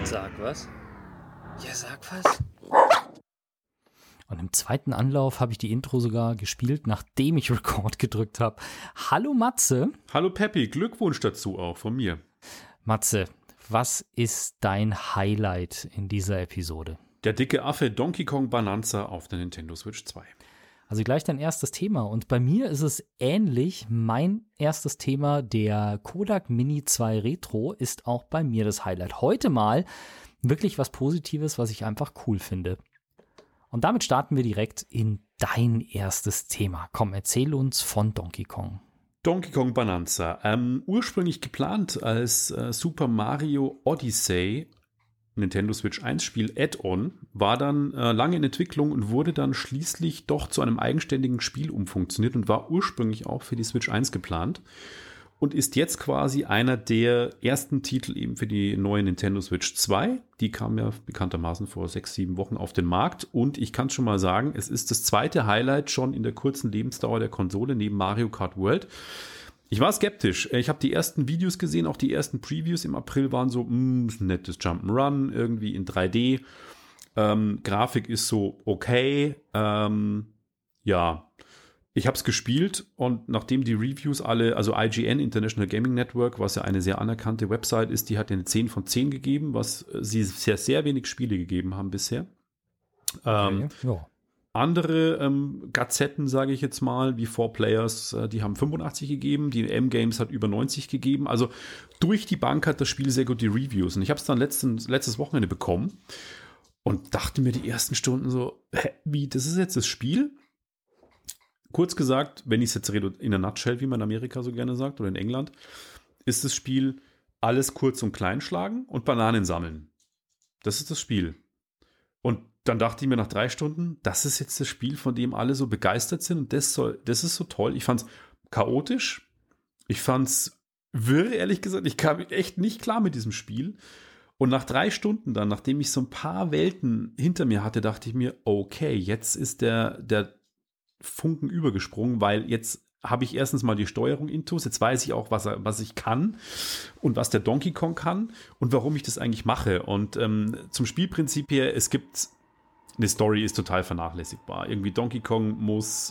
Sag was? Ja, sag was. Und im zweiten Anlauf habe ich die Intro sogar gespielt, nachdem ich Record gedrückt habe. Hallo Matze. Hallo Peppi, Glückwunsch dazu auch von mir. Matze, was ist dein Highlight in dieser Episode? Der dicke Affe Donkey Kong Bonanza auf der Nintendo Switch 2. Also gleich dein erstes Thema. Und bei mir ist es ähnlich. Mein erstes Thema, der Kodak Mini 2 Retro, ist auch bei mir das Highlight. Heute mal wirklich was Positives, was ich einfach cool finde. Und damit starten wir direkt in dein erstes Thema. Komm, erzähl uns von Donkey Kong. Donkey Kong Bonanza. Ursprünglich geplant als Super Mario Odyssey Nintendo Switch 1 Spiel Add-on, war dann lange in Entwicklung und wurde dann schließlich doch zu einem eigenständigen Spiel umfunktioniert und war ursprünglich auch für die Switch 1 geplant und ist jetzt quasi einer der ersten Titel eben für die neue Nintendo Switch 2. Die kam ja bekanntermaßen vor 6-7 Wochen auf den Markt und ich kann schon mal sagen, es ist das zweite Highlight schon in der kurzen Lebensdauer der Konsole neben Mario Kart World. Ich war skeptisch. Ich habe die ersten Videos gesehen, auch die ersten Previews im April waren so, ist ein nettes Jump'n'Run, irgendwie in 3D. Grafik ist so okay. Ja, ich habe es gespielt und nachdem die Reviews alle, also IGN, International Gaming Network, was ja eine sehr anerkannte Website ist, die hat eine 10 von 10 gegeben, was sie sehr, sehr wenig Spiele gegeben haben bisher. Okay, ja. Andere Gazetten, sage ich jetzt mal, wie 4Players, die haben 85 gegeben, die M-Games hat über 90 gegeben. Also durch die Bank hat das Spiel sehr gut die Reviews. Und ich habe es dann letztes Wochenende bekommen und dachte mir die ersten Stunden so, wie, das ist jetzt das Spiel? Kurz gesagt, wenn ich es jetzt rede in a nutshell, wie man in Amerika so gerne sagt, oder in England, ist das Spiel alles kurz und klein schlagen und Bananen sammeln. Das ist das Spiel. Und dann dachte ich mir nach 3 Stunden, das ist jetzt das Spiel, von dem alle so begeistert sind und das ist so toll. Ich fand es chaotisch, ich fand es wirr, ehrlich gesagt. Ich kam echt nicht klar mit diesem Spiel. Und nach 3 Stunden dann, nachdem ich so ein paar Welten hinter mir hatte, dachte ich mir, okay, jetzt ist der Funken übergesprungen, weil jetzt habe ich erstens mal die Steuerung intus, jetzt weiß ich auch, was ich kann und was der Donkey Kong kann und warum ich das eigentlich mache. Und zum Spielprinzip her, es gibt, eine Story ist total vernachlässigbar. Irgendwie Donkey Kong muss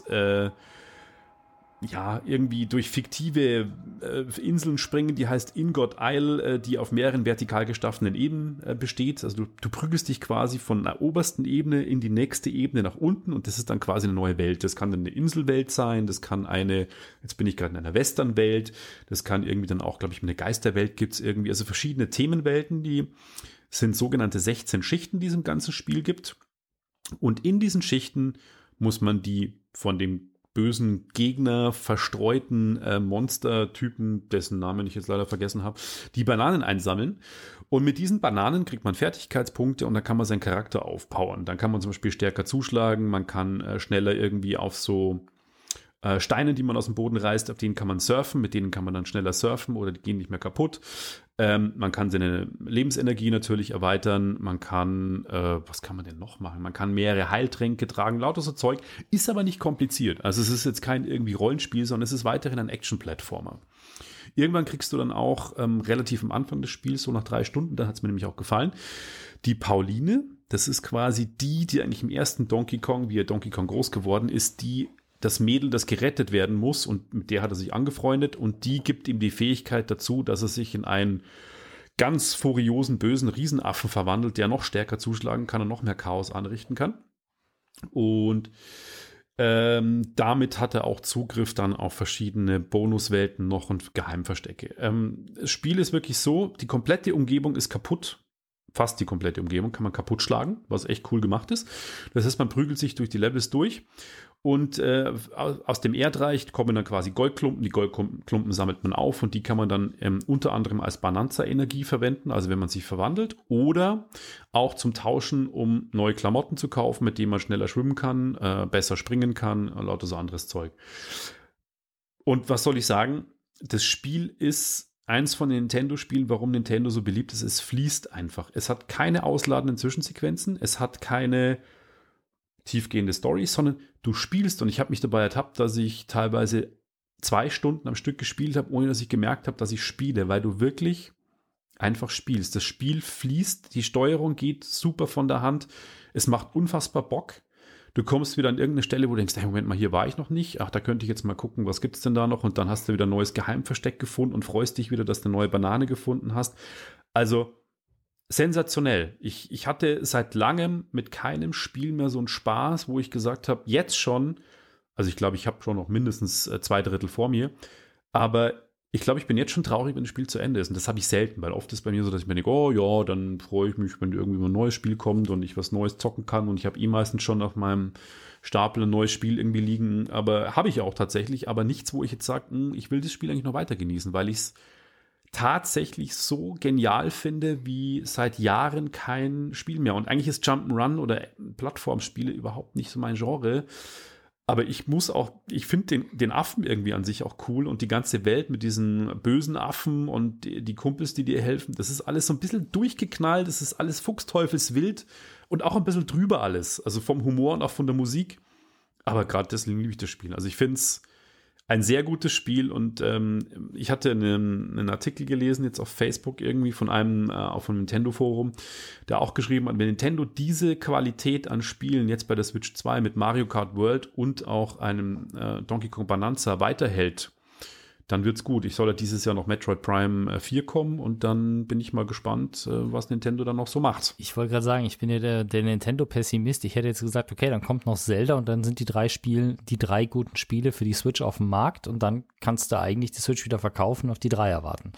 irgendwie durch fiktive Inseln springen, die heißt Ingot Isle, die auf mehreren vertikal gestaffenen Ebenen besteht. Also du prügelst dich quasi von der obersten Ebene in die nächste Ebene nach unten und das ist dann quasi eine neue Welt. Das kann dann eine Inselwelt sein, das kann jetzt bin ich gerade in einer Westernwelt, das kann irgendwie dann auch, glaube ich, eine Geisterwelt gibt's irgendwie, also verschiedene Themenwelten, die sind sogenannte 16 Schichten, die es im ganzen Spiel gibt. Und in diesen Schichten muss man die von dem bösen Gegner verstreuten Monstertypen, dessen Namen ich jetzt leider vergessen habe, die Bananen einsammeln. Und mit diesen Bananen kriegt man Fertigkeitspunkte und dann kann man seinen Charakter aufpowern. Dann kann man zum Beispiel stärker zuschlagen, man kann schneller irgendwie auf so Steine, die man aus dem Boden reißt, auf denen kann man surfen, mit denen kann man dann schneller surfen oder die gehen nicht mehr kaputt. Man kann seine Lebensenergie natürlich erweitern, man kann, was kann man denn noch machen? Man kann mehrere Heiltränke tragen, lauter so Zeug, ist aber nicht kompliziert. Also es ist jetzt kein irgendwie Rollenspiel, sondern es ist weiterhin ein Action-Plattformer. Irgendwann kriegst du dann auch relativ am Anfang des Spiels, so nach 3 Stunden, da hat es mir nämlich auch gefallen, die Pauline, das ist quasi die eigentlich im ersten Donkey Kong, wie er Donkey Kong groß geworden ist, das Mädel, das gerettet werden muss und mit der hat er sich angefreundet und die gibt ihm die Fähigkeit dazu, dass er sich in einen ganz furiosen, bösen Riesenaffen verwandelt, der noch stärker zuschlagen kann und noch mehr Chaos anrichten kann. Und damit hat er auch Zugriff dann auf verschiedene Bonuswelten noch und Geheimverstecke. Das Spiel ist wirklich so, die komplette Umgebung ist kaputt. Fast die komplette Umgebung kann man kaputt schlagen, was echt cool gemacht ist. Das heißt, man prügelt sich durch die Levels durch und aus dem Erdreich kommen dann quasi Goldklumpen. Die Goldklumpen sammelt man auf und die kann man dann unter anderem als Bonanza-Energie verwenden, also wenn man sich verwandelt, oder auch zum Tauschen, um neue Klamotten zu kaufen, mit denen man schneller schwimmen kann, besser springen kann, lauter so anderes Zeug. Und was soll ich sagen? Das Spiel ist eins von den Nintendo-Spielen, warum Nintendo so beliebt ist, es fließt einfach. Es hat keine ausladenden Zwischensequenzen, es hat keine tiefgehende Story, sondern du spielst und ich habe mich dabei ertappt, dass ich teilweise 2 Stunden am Stück gespielt habe, ohne dass ich gemerkt habe, dass ich spiele, weil du wirklich einfach spielst. Das Spiel fließt, die Steuerung geht super von der Hand. Es macht unfassbar Bock. Du kommst wieder an irgendeine Stelle, wo du denkst, hey, Moment mal, hier war ich noch nicht. Ach, da könnte ich jetzt mal gucken, was gibt's denn da noch? Und dann hast du wieder ein neues Geheimversteck gefunden und freust dich wieder, dass du eine neue Banane gefunden hast. Also sensationell. Ich hatte seit langem mit keinem Spiel mehr so einen Spaß, wo ich gesagt habe, jetzt schon, also ich glaube, ich habe schon noch mindestens 2/3 vor mir, aber ich glaube, ich bin jetzt schon traurig, wenn das Spiel zu Ende ist. Und das habe ich selten, weil oft ist bei mir so, dass ich mir denke, oh ja, dann freue ich mich, wenn irgendwie mal ein neues Spiel kommt und ich was Neues zocken kann. Und ich habe meistens schon auf meinem Stapel ein neues Spiel irgendwie liegen. Aber habe ich auch tatsächlich, aber nichts, wo ich jetzt sage, ich will das Spiel eigentlich noch weiter genießen, weil ich es tatsächlich so genial finde, wie seit Jahren kein Spiel mehr. Und eigentlich ist Jump'n'Run oder Plattformspiele überhaupt nicht so mein Genre. Aber ich finde den Affen irgendwie an sich auch cool und die ganze Welt mit diesen bösen Affen und die Kumpels, die dir helfen, das ist alles so ein bisschen durchgeknallt, das ist alles fuchsteufelswild und auch ein bisschen drüber alles. Also vom Humor und auch von der Musik. Aber gerade deswegen liebe ich das Spiel. Also ich finde es ein sehr gutes Spiel und ich hatte einen Artikel gelesen jetzt auf Facebook irgendwie von einem auf einem Nintendo-Forum, der auch geschrieben hat, wenn Nintendo diese Qualität an Spielen jetzt bei der Switch 2 mit Mario Kart World und auch einem Donkey Kong Bonanza weiterhält, dann wird's gut. Ich soll ja dieses Jahr noch Metroid Prime 4 kommen und dann bin ich mal gespannt, was Nintendo dann noch so macht. Ich wollte gerade sagen, ich bin ja der Nintendo-Pessimist. Ich hätte jetzt gesagt, okay, dann kommt noch Zelda und dann sind die 3 guten Spiele für die Switch auf dem Markt und dann kannst du eigentlich die Switch wieder verkaufen und auf die 3 erwarten.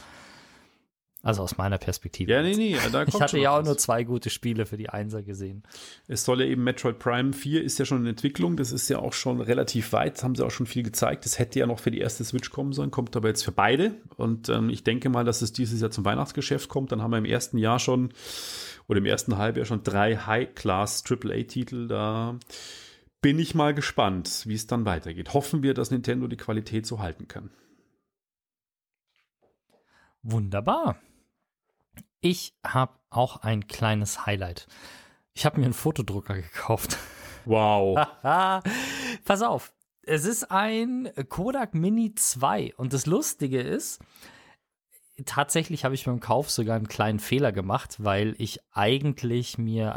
Also aus meiner Perspektive. Ja, nee, da kommt ich hatte schon ja auch was. nur 2 gute Spiele für die 1er gesehen. Es soll ja eben Metroid Prime 4 ist ja schon in Entwicklung, das ist ja auch schon relativ weit, das haben sie auch schon viel gezeigt. Das hätte ja noch für die erste Switch kommen sollen, kommt aber jetzt für beide. Und ich denke mal, dass es dieses Jahr zum Weihnachtsgeschäft kommt. Dann haben wir im ersten Jahr schon oder im ersten Halbjahr schon 3 High-Class AAA-Titel. Da bin ich mal gespannt, wie es dann weitergeht. Hoffen wir, dass Nintendo die Qualität so halten kann. Wunderbar. Ich habe auch ein kleines Highlight. Ich habe mir einen Fotodrucker gekauft. Wow. Pass auf, es ist ein Kodak Mini 2 und das Lustige ist, tatsächlich habe ich beim Kauf sogar einen kleinen Fehler gemacht, weil ich eigentlich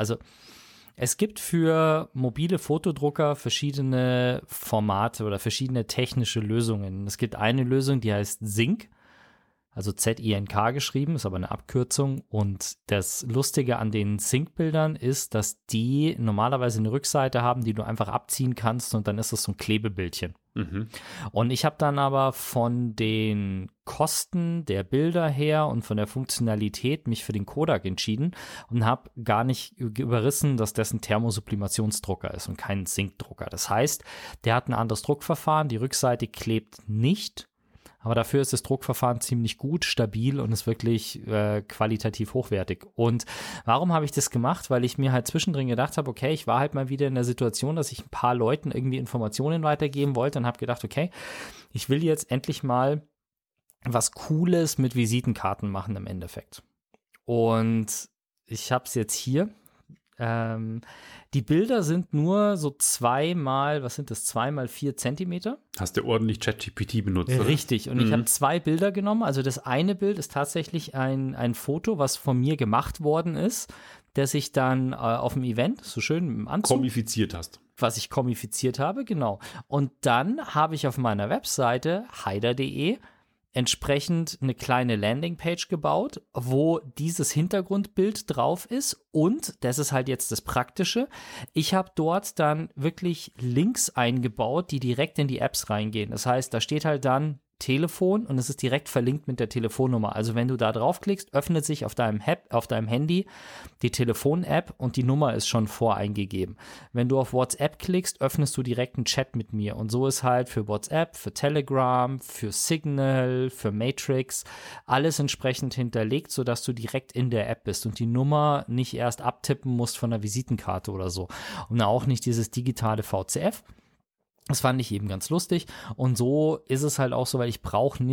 es gibt für mobile Fotodrucker verschiedene Formate oder verschiedene technische Lösungen. Es gibt eine Lösung, die heißt Zink. Also Z-I-N-K geschrieben, ist aber eine Abkürzung. Und das Lustige an den Sync-Bildern ist, dass die normalerweise eine Rückseite haben, die du einfach abziehen kannst und dann ist das so ein Klebebildchen. Mhm. Und ich habe dann aber von den Kosten der Bilder her und von der Funktionalität mich für den Kodak entschieden und habe gar nicht überrissen, dass das ein Thermosublimationsdrucker ist und kein Sync-Drucker. Das heißt, der hat ein anderes Druckverfahren, die Rückseite klebt nicht. Aber dafür ist das Druckverfahren ziemlich gut, stabil und ist wirklich qualitativ hochwertig. Und warum habe ich das gemacht? Weil ich mir halt zwischendrin gedacht habe, okay, ich war halt mal wieder in der Situation, dass ich ein paar Leuten irgendwie Informationen weitergeben wollte und habe gedacht, okay, ich will jetzt endlich mal was Cooles mit Visitenkarten machen im Endeffekt. Und ich habe es jetzt hier. Die Bilder sind nur so 2 mal 4 Zentimeter. Hast du ordentlich ChatGPT benutzt, oder? Richtig. Und ich habe 2 Bilder genommen. Also das eine Bild ist tatsächlich ein Foto, was von mir gemacht worden ist, das ich dann auf dem Event, so schön im Anzug, Komifiziert hast. was ich komifiziert habe, genau. Und dann habe ich auf meiner Webseite heider.de entsprechend eine kleine Landingpage gebaut, wo dieses Hintergrundbild drauf ist und, das ist halt jetzt das Praktische, ich habe dort dann wirklich Links eingebaut, die direkt in die Apps reingehen. Das heißt, da steht halt dann Telefon und es ist direkt verlinkt mit der Telefonnummer. Also wenn du da draufklickst, öffnet sich auf deinem Handy die Telefon-App und die Nummer ist schon voreingegeben. Wenn du auf WhatsApp klickst, öffnest du direkt einen Chat mit mir und so ist halt für WhatsApp, für Telegram, für Signal, für Matrix alles entsprechend hinterlegt, sodass du direkt in der App bist und die Nummer nicht erst abtippen musst von der Visitenkarte oder so. Und auch nicht dieses digitale VCF. Das fand ich eben ganz lustig und so ist es halt auch so, weil ich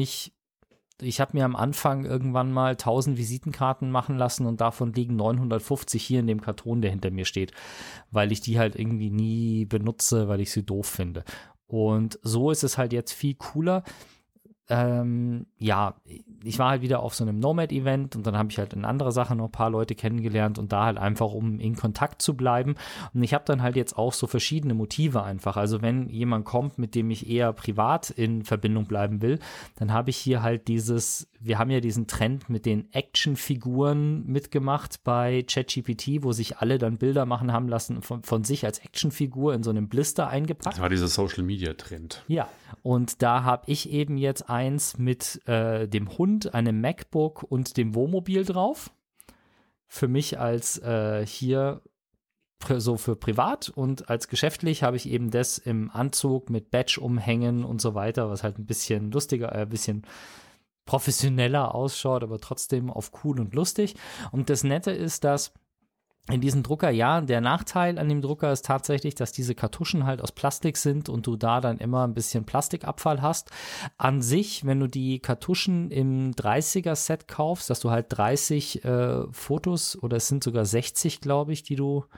habe mir am Anfang irgendwann mal 1000 Visitenkarten machen lassen und davon liegen 950 hier in dem Karton, der hinter mir steht, weil ich die halt irgendwie nie benutze, weil ich sie doof finde. Und so ist es halt jetzt viel cooler. ja, ich war halt wieder auf so einem Nomad-Event und dann habe ich halt in anderer Sache noch ein paar Leute kennengelernt und da halt einfach, um in Kontakt zu bleiben. Und ich habe dann halt jetzt auch so verschiedene Motive einfach. Also wenn jemand kommt, mit dem ich eher privat in Verbindung bleiben will, dann habe ich hier halt wir haben ja diesen Trend mit den Actionfiguren mitgemacht bei ChatGPT, wo sich alle dann Bilder machen haben lassen von sich als Actionfigur in so einem Blister eingepackt. Das war dieser Social-Media-Trend. Ja, und da habe ich eben jetzt eins mit dem Hund, einem MacBook und dem Wohnmobil drauf. Für mich als hier so für privat und als geschäftlich habe ich eben das im Anzug mit Badge umhängen und so weiter, was halt ein bisschen lustiger, ein bisschen professioneller ausschaut, aber trotzdem auf cool und lustig. Und das Nette ist, dass in diesem Drucker, ja, der Nachteil an dem Drucker ist tatsächlich, dass diese Kartuschen halt aus Plastik sind und du da dann immer ein bisschen Plastikabfall hast. An sich, wenn du die Kartuschen im 30er-Set kaufst, dass du halt 30 Fotos oder es sind sogar 60, glaube ich,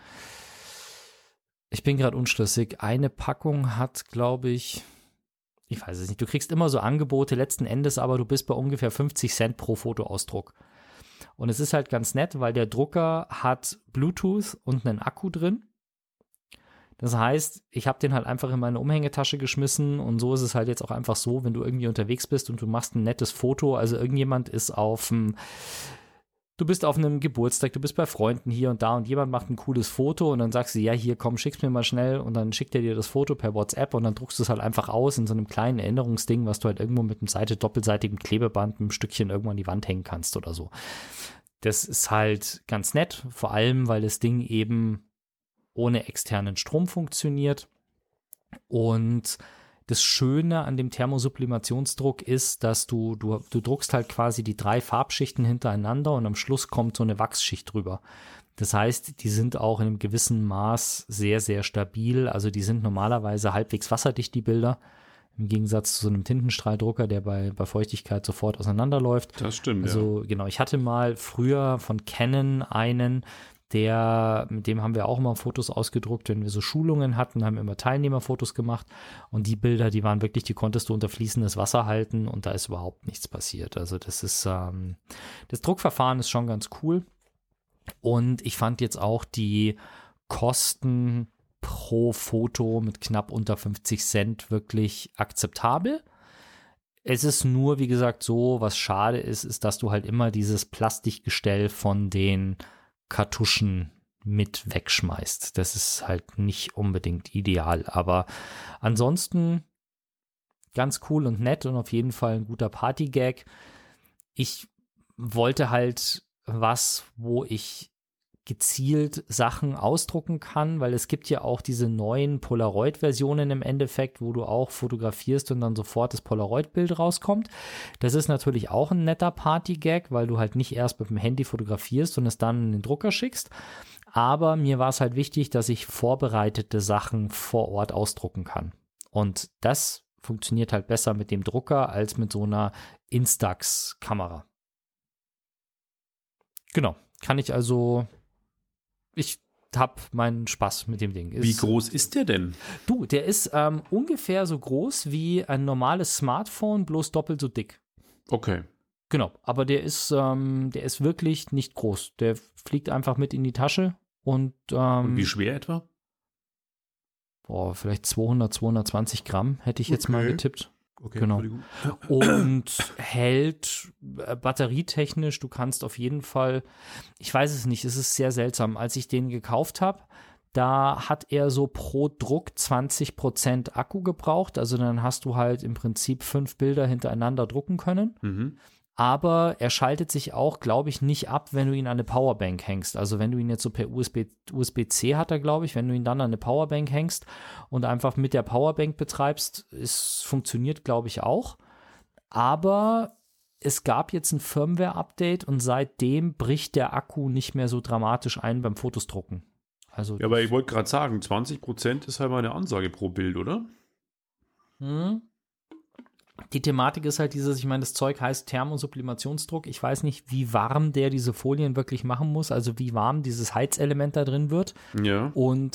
ich bin gerade unschlüssig, eine Packung hat, glaube ich weiß es nicht, du kriegst immer so Angebote, letzten Endes aber du bist bei ungefähr 50 Cent pro Fotoausdruck. Und es ist halt ganz nett, weil der Drucker hat Bluetooth und einen Akku drin. Das heißt, ich habe den halt einfach in meine Umhängetasche geschmissen und so ist es halt jetzt auch einfach so, wenn du irgendwie unterwegs bist und du machst ein nettes Foto, also irgendjemand ist du bist auf einem Geburtstag, du bist bei Freunden hier und da und jemand macht ein cooles Foto und dann sagst du, ja, hier, komm, schick's mir mal schnell und dann schickt er dir das Foto per WhatsApp und dann druckst du es halt einfach aus in so einem kleinen Erinnerungsding, was du halt irgendwo mit einem doppelseitigem Klebeband ein Stückchen irgendwo an die Wand hängen kannst oder so. Das ist halt ganz nett, vor allem, weil das Ding eben ohne externen Strom funktioniert und das Schöne an dem Thermosublimationsdruck ist, dass du druckst halt quasi die 3 Farbschichten hintereinander und am Schluss kommt so eine Wachsschicht drüber. Das heißt, die sind auch in einem gewissen Maß sehr, sehr stabil. Also die sind normalerweise halbwegs wasserdicht, die Bilder. Im Gegensatz zu so einem Tintenstrahldrucker, der bei Feuchtigkeit sofort auseinanderläuft. Das stimmt, also, genau, ich hatte mal früher von Canon einen, mit dem haben wir auch immer Fotos ausgedruckt, wenn wir so Schulungen hatten, haben wir immer Teilnehmerfotos gemacht und die Bilder, die waren wirklich, die konntest du unter fließendes Wasser halten und da ist überhaupt nichts passiert. Also das Druckverfahren ist schon ganz cool und ich fand jetzt auch die Kosten pro Foto mit knapp unter 50 Cent wirklich akzeptabel. Es ist nur, wie gesagt, so, was schade ist, dass du halt immer dieses Plastikgestell von den Kartuschen mit wegschmeißt. Das ist halt nicht unbedingt ideal, aber ansonsten ganz cool und nett und auf jeden Fall ein guter Partygag. Ich wollte halt was, wo ich gezielt Sachen ausdrucken kann, weil es gibt ja auch diese neuen Polaroid-Versionen im Endeffekt, wo du auch fotografierst und dann sofort das Polaroid-Bild rauskommt. Das ist natürlich auch ein netter Party-Gag, weil du halt nicht erst mit dem Handy fotografierst und es dann in den Drucker schickst. Aber mir war es halt wichtig, dass ich vorbereitete Sachen vor Ort ausdrucken kann. Und das funktioniert halt besser mit dem Drucker als mit so einer Instax-Kamera. Genau, kann ich also... Ich habe meinen Spaß mit dem Ding. Wie groß ist der denn? Du, der ist ungefähr so groß wie ein normales Smartphone, bloß doppelt so dick. Okay. Genau, aber der ist wirklich nicht groß. Der fliegt einfach mit in die Tasche und wie schwer etwa? Vielleicht 220 Gramm hätte ich jetzt mal getippt. Okay, genau. Und hält batterietechnisch, du kannst auf jeden Fall, ich weiß es nicht, es ist sehr seltsam. Als ich den gekauft habe, da hat er so pro Druck 20% Akku gebraucht. Also dann hast du halt im Prinzip 5 Bilder hintereinander drucken können. Mhm. Aber er schaltet sich auch, glaube ich, nicht ab, wenn du ihn an eine Powerbank hängst. Also wenn du ihn jetzt so per USB-C hat er, glaube ich, wenn du ihn dann an eine Powerbank hängst und einfach mit der Powerbank betreibst, es funktioniert, glaube ich, auch. Aber es gab jetzt ein Firmware-Update und seitdem bricht der Akku nicht mehr so dramatisch ein beim Fotos drucken. Also ja, aber ich wollte gerade sagen, 20% ist halt mal eine Ansage pro Bild, oder? Die Thematik ist halt ich meine, das Zeug heißt Thermosublimationsdruck. Ich weiß nicht, wie warm der diese Folien wirklich machen muss, also wie warm dieses Heizelement da drin wird. Ja. Und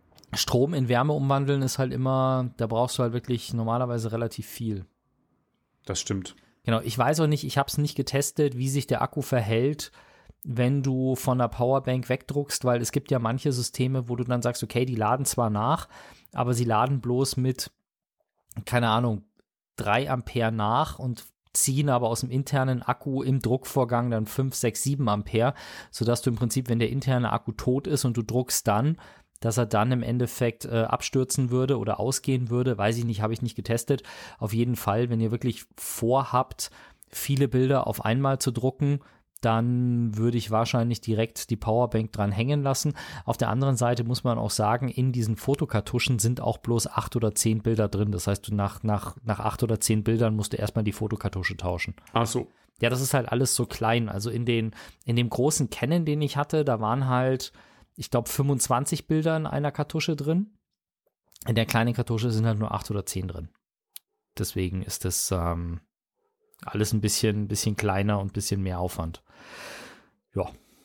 Strom in Wärme umwandeln ist halt immer, da brauchst du halt wirklich normalerweise relativ viel. Das stimmt. Genau, ich weiß auch nicht, ich habe es nicht getestet, wie sich der Akku verhält, wenn du von der Powerbank wegdruckst, weil es gibt ja manche Systeme, wo du dann sagst, okay, die laden zwar nach, aber sie laden bloß mit, keine Ahnung, 3 Ampere nach und ziehen aber aus dem internen Akku im Druckvorgang dann 5, 6, 7 Ampere, sodass du im Prinzip, wenn der interne Akku tot ist und du druckst dann, dass er dann im Endeffekt abstürzen würde oder ausgehen würde, weiß ich nicht, habe ich nicht getestet. Auf jeden Fall, wenn ihr wirklich vorhabt, viele Bilder auf einmal zu drucken, dann würde ich wahrscheinlich direkt die Powerbank dran hängen lassen. Auf der anderen Seite muss man auch sagen, in diesen Fotokartuschen sind auch bloß 8 oder 10 Bilder drin. Das heißt, nach 8 oder 10 Bildern musst du erstmal die Fotokartusche tauschen. Ach so. Ja, das ist halt alles so klein. Also in dem großen Canon, den ich hatte, da waren halt, ich glaube, 25 Bilder in einer Kartusche drin. In der kleinen Kartusche sind halt nur 8 oder 10 drin. Deswegen ist das alles ein bisschen kleiner und ein bisschen mehr Aufwand. Ja.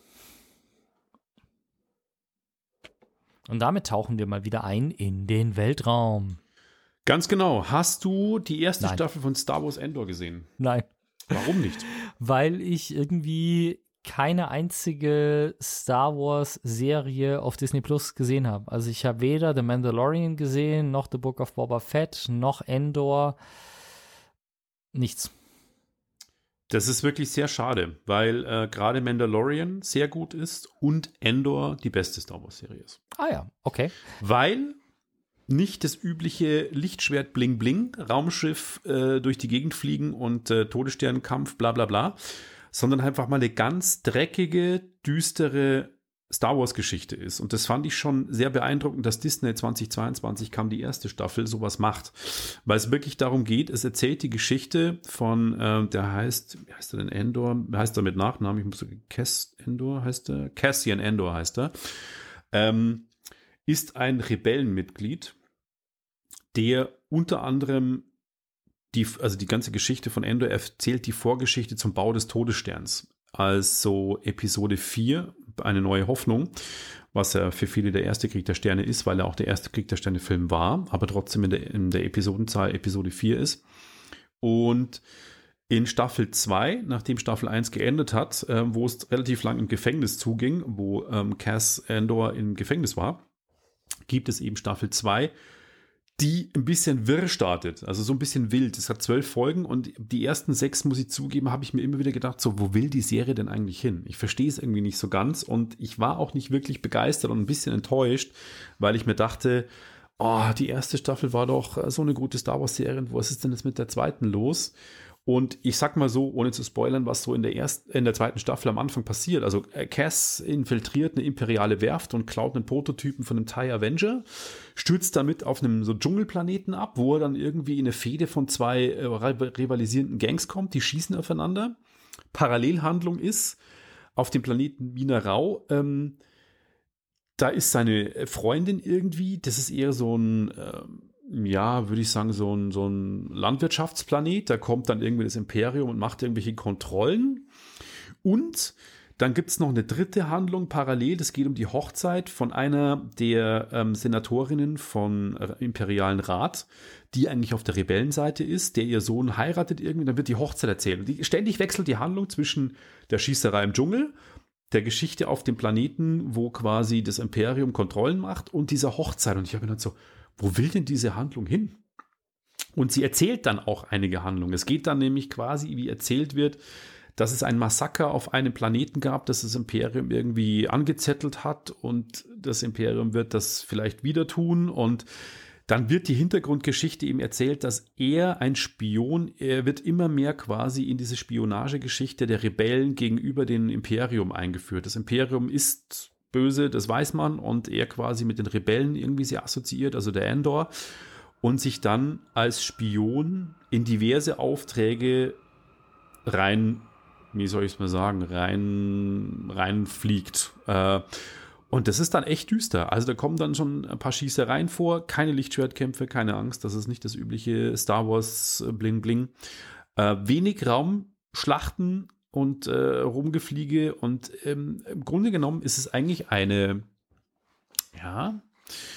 Und damit tauchen wir mal wieder ein in den Weltraum. Ganz genau. Hast du die erste Nein. Staffel von Star Wars Andor gesehen? Nein. Warum nicht? Weil ich irgendwie keine einzige Star Wars Serie auf Disney Plus gesehen habe. Also ich habe weder The Mandalorian gesehen, noch The Book of Boba Fett, noch Andor. Nichts. Das ist wirklich sehr schade, weil gerade Mandalorian sehr gut ist und Andor die beste Star Wars-Serie ist. Ah ja, okay. Weil nicht das übliche Lichtschwert Bling Bling, Raumschiff durch die Gegend fliegen und Todessternenkampf, bla bla bla, sondern einfach mal eine ganz dreckige, düstere Star Wars-Geschichte ist. Und das fand ich schon sehr beeindruckend, dass Disney 2022 kam die erste Staffel sowas macht. Weil es wirklich darum geht, es erzählt die Geschichte von, der heißt, wie heißt er denn, Endor? Wie heißt er mit Nachnamen? Ich muss sagen, Endor heißt er? Cassian Andor heißt er. Ist ein Rebellenmitglied, der unter anderem die ganze Geschichte von Endor erzählt die Vorgeschichte zum Bau des Todessterns. Also Episode 4, eine neue Hoffnung, was ja für viele der erste Krieg der Sterne ist, weil er auch der erste Krieg der Sterne-Film war, aber trotzdem in der Episodenzahl Episode 4 ist. Und in Staffel 2, nachdem Staffel 1 geendet hat, wo es relativ lang im Gefängnis zuging, wo Cass Andor im Gefängnis war, gibt es eben Staffel 2, die ein bisschen wirr startet, also so ein bisschen wild. Es hat 12 Folgen und die ersten 6, muss ich zugeben, habe ich mir immer wieder gedacht, so, wo will die Serie denn eigentlich hin? Ich verstehe es irgendwie nicht so ganz und ich war auch nicht wirklich begeistert und ein bisschen enttäuscht, weil ich mir dachte, oh, die erste Staffel war doch so eine gute Star Wars-Serie, was ist denn jetzt mit der zweiten los? Und ich sag mal so, ohne zu spoilern, was so in der zweiten Staffel am Anfang passiert. Also Cass infiltriert eine imperiale Werft und klaut einen Prototypen von einem TIE Avenger, stürzt damit auf einem so Dschungelplaneten ab, wo er dann irgendwie in eine Fehde von 2 rivalisierenden Gangs kommt, die schießen aufeinander. Parallelhandlung ist auf dem Planeten Minerau, da ist seine Freundin irgendwie, das ist eher so ein ja, würde ich sagen, so ein Landwirtschaftsplanet. Da kommt dann irgendwie das Imperium und macht irgendwelche Kontrollen. Und dann gibt es noch eine dritte Handlung parallel. Es geht um die Hochzeit von einer der Senatorinnen vom Imperialen Rat, die eigentlich auf der Rebellenseite ist, der ihr Sohn heiratet irgendwie. Dann wird die Hochzeit erzählt. Ständig wechselt die Handlung zwischen der Schießerei im Dschungel, der Geschichte auf dem Planeten, wo quasi das Imperium Kontrollen macht, und dieser Hochzeit. Und ich habe mir dann so, wo will denn diese Handlung hin? Und sie erzählt dann auch einige Handlungen. Es geht dann nämlich quasi, wie erzählt wird, dass es ein Massaker auf einem Planeten gab, das das Imperium irgendwie angezettelt hat und das Imperium wird das vielleicht wieder tun. Und dann wird die Hintergrundgeschichte eben erzählt, dass er ein Spion, er wird immer mehr quasi in diese Spionagegeschichte der Rebellen gegenüber dem Imperium eingeführt. Das Imperium ist böse, das weiß man, und er quasi mit den Rebellen irgendwie sehr assoziiert, also der Andor, und sich dann als Spion in diverse Aufträge reinfliegt. Und das ist dann echt düster. Also da kommen dann schon ein paar Schießereien vor, keine Lichtschwertkämpfe, keine Angst, das ist nicht das übliche Star Wars Bling Bling. Wenig Raumschlachten und Rumgefliege, und im Grunde genommen ist es eigentlich eine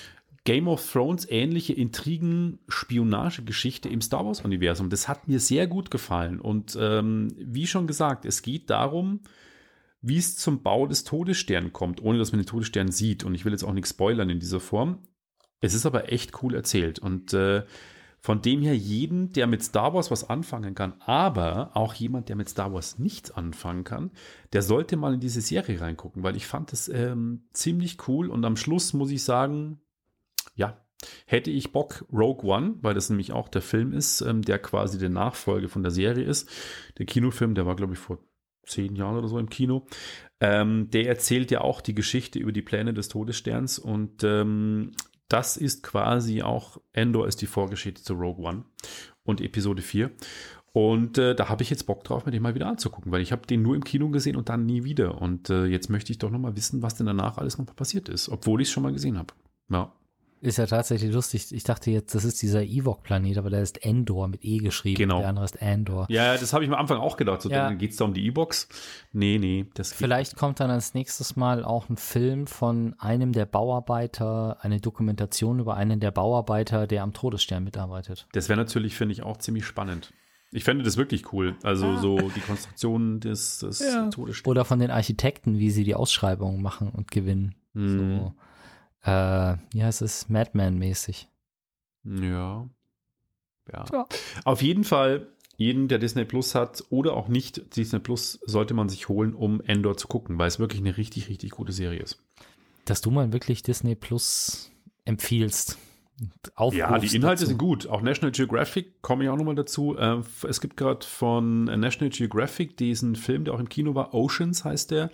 Game of Thrones ähnliche Intrigen-Spionagegeschichte im Star Wars-Universum. Das hat mir sehr gut gefallen. Und wie schon gesagt, es geht darum, wie es zum Bau des Todessterns kommt, ohne dass man den Todesstern sieht. Und ich will jetzt auch nichts spoilern in dieser Form. Es ist aber echt cool erzählt. Und von dem her jeden, der mit Star Wars was anfangen kann, aber auch jemand, der mit Star Wars nichts anfangen kann, der sollte mal in diese Serie reingucken, weil ich fand das ziemlich cool. Und am Schluss muss ich sagen, ja, hätte ich Bock, Rogue One, weil das nämlich auch der Film ist, der quasi der Nachfolge von der Serie ist. Der Kinofilm, der war, glaube ich, vor 10 Jahren oder so im Kino. Der erzählt ja auch die Geschichte über die Pläne des Todessterns und das ist quasi auch, Endor ist die Vorgeschichte zu Rogue One und Episode 4. Und da habe ich jetzt Bock drauf, mir den mal wieder anzugucken, weil ich habe den nur im Kino gesehen und dann nie wieder. Und jetzt möchte ich doch noch mal wissen, was denn danach alles noch passiert ist, obwohl ich es schon mal gesehen habe. Ja. Ist ja tatsächlich lustig. Ich dachte jetzt, das ist dieser Ewok-Planet, aber der ist Endor mit E geschrieben. Genau. Der andere ist Andor. Ja, das habe ich am Anfang auch gedacht. So, ja. Dann geht es da um die Ewoks. Nee. Vielleicht kommt dann als nächstes Mal auch ein Film von einem der Bauarbeiter, eine Dokumentation über einen der Bauarbeiter, der am Todesstern mitarbeitet. Das wäre natürlich, finde ich, auch ziemlich spannend. Ich fände das wirklich cool. Also so die Konstruktion des Todessterns. Oder von den Architekten, wie sie die Ausschreibungen machen und gewinnen. So. Es ist Madman-mäßig. Ja. Auf jeden Fall, jeden, der Disney Plus hat oder auch nicht Disney Plus, sollte man sich holen, um Endor zu gucken, weil es wirklich eine richtig, richtig gute Serie ist. Dass du mal wirklich Disney Plus empfiehlst. Ja, die Inhalte sind gut. Auch National Geographic, komme ich auch nochmal dazu. Es gibt gerade von National Geographic diesen Film, der auch im Kino war, Oceans heißt der,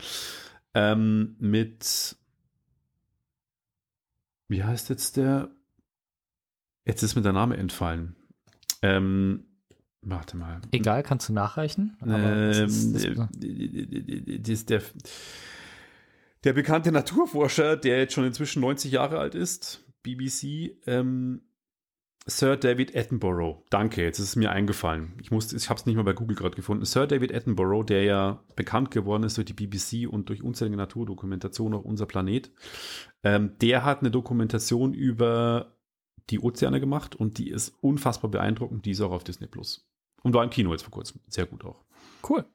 mit wie heißt jetzt der? Jetzt ist mir der Name entfallen. Warte mal. Egal, kannst du nachreichen? Aber der bekannte Naturforscher, der jetzt schon inzwischen 90 Jahre alt ist, BBC, Sir David Attenborough. Danke, jetzt ist es mir eingefallen. Ich habe es nicht mal bei Google gerade gefunden. Sir David Attenborough, der ja bekannt geworden ist durch die BBC und durch unzählige Naturdokumentationen auf Unser Planet. Der hat eine Dokumentation über die Ozeane gemacht und die ist unfassbar beeindruckend. Die ist auch auf Disney Plus. Und war im Kino jetzt vor kurzem. Sehr gut auch. Cool.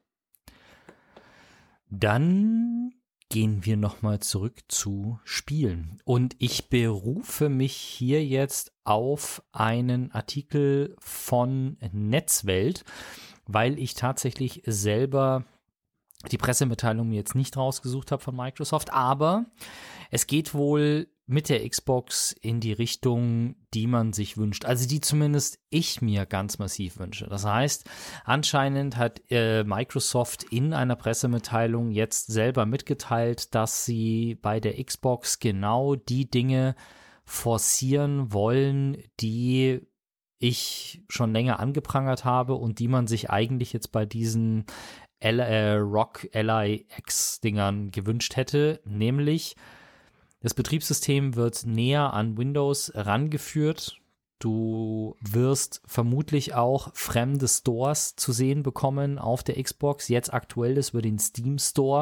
Dann gehen wir nochmal zurück zu Spielen. Und ich berufe mich hier jetzt auf einen Artikel von Netzwelt, weil ich tatsächlich selber die Pressemitteilung jetzt nicht rausgesucht habe von Microsoft, aber es geht wohl mit der Xbox in die Richtung, die man sich wünscht. Also die zumindest ich mir ganz massiv wünsche. Das heißt, anscheinend hat Microsoft in einer Pressemitteilung jetzt selber mitgeteilt, dass sie bei der Xbox genau die Dinge forcieren wollen, die ich schon länger angeprangert habe und die man sich eigentlich jetzt bei diesen ROG Ally X-Dingern gewünscht hätte, nämlich das Betriebssystem wird näher an Windows rangeführt. Du wirst vermutlich auch fremde Stores zu sehen bekommen auf der Xbox. Jetzt aktuell ist über den Steam Store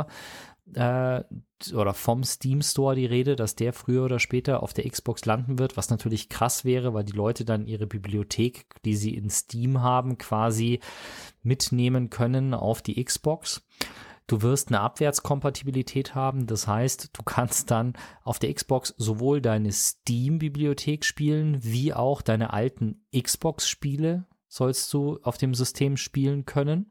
oder vom Steam Store die Rede, dass der früher oder später auf der Xbox landen wird, was natürlich krass wäre, weil die Leute dann ihre Bibliothek, die sie in Steam haben, quasi mitnehmen können auf die Xbox. Du wirst eine Abwärtskompatibilität haben, das heißt, du kannst dann auf der Xbox sowohl deine Steam-Bibliothek spielen, wie auch deine alten Xbox-Spiele sollst du auf dem System spielen können.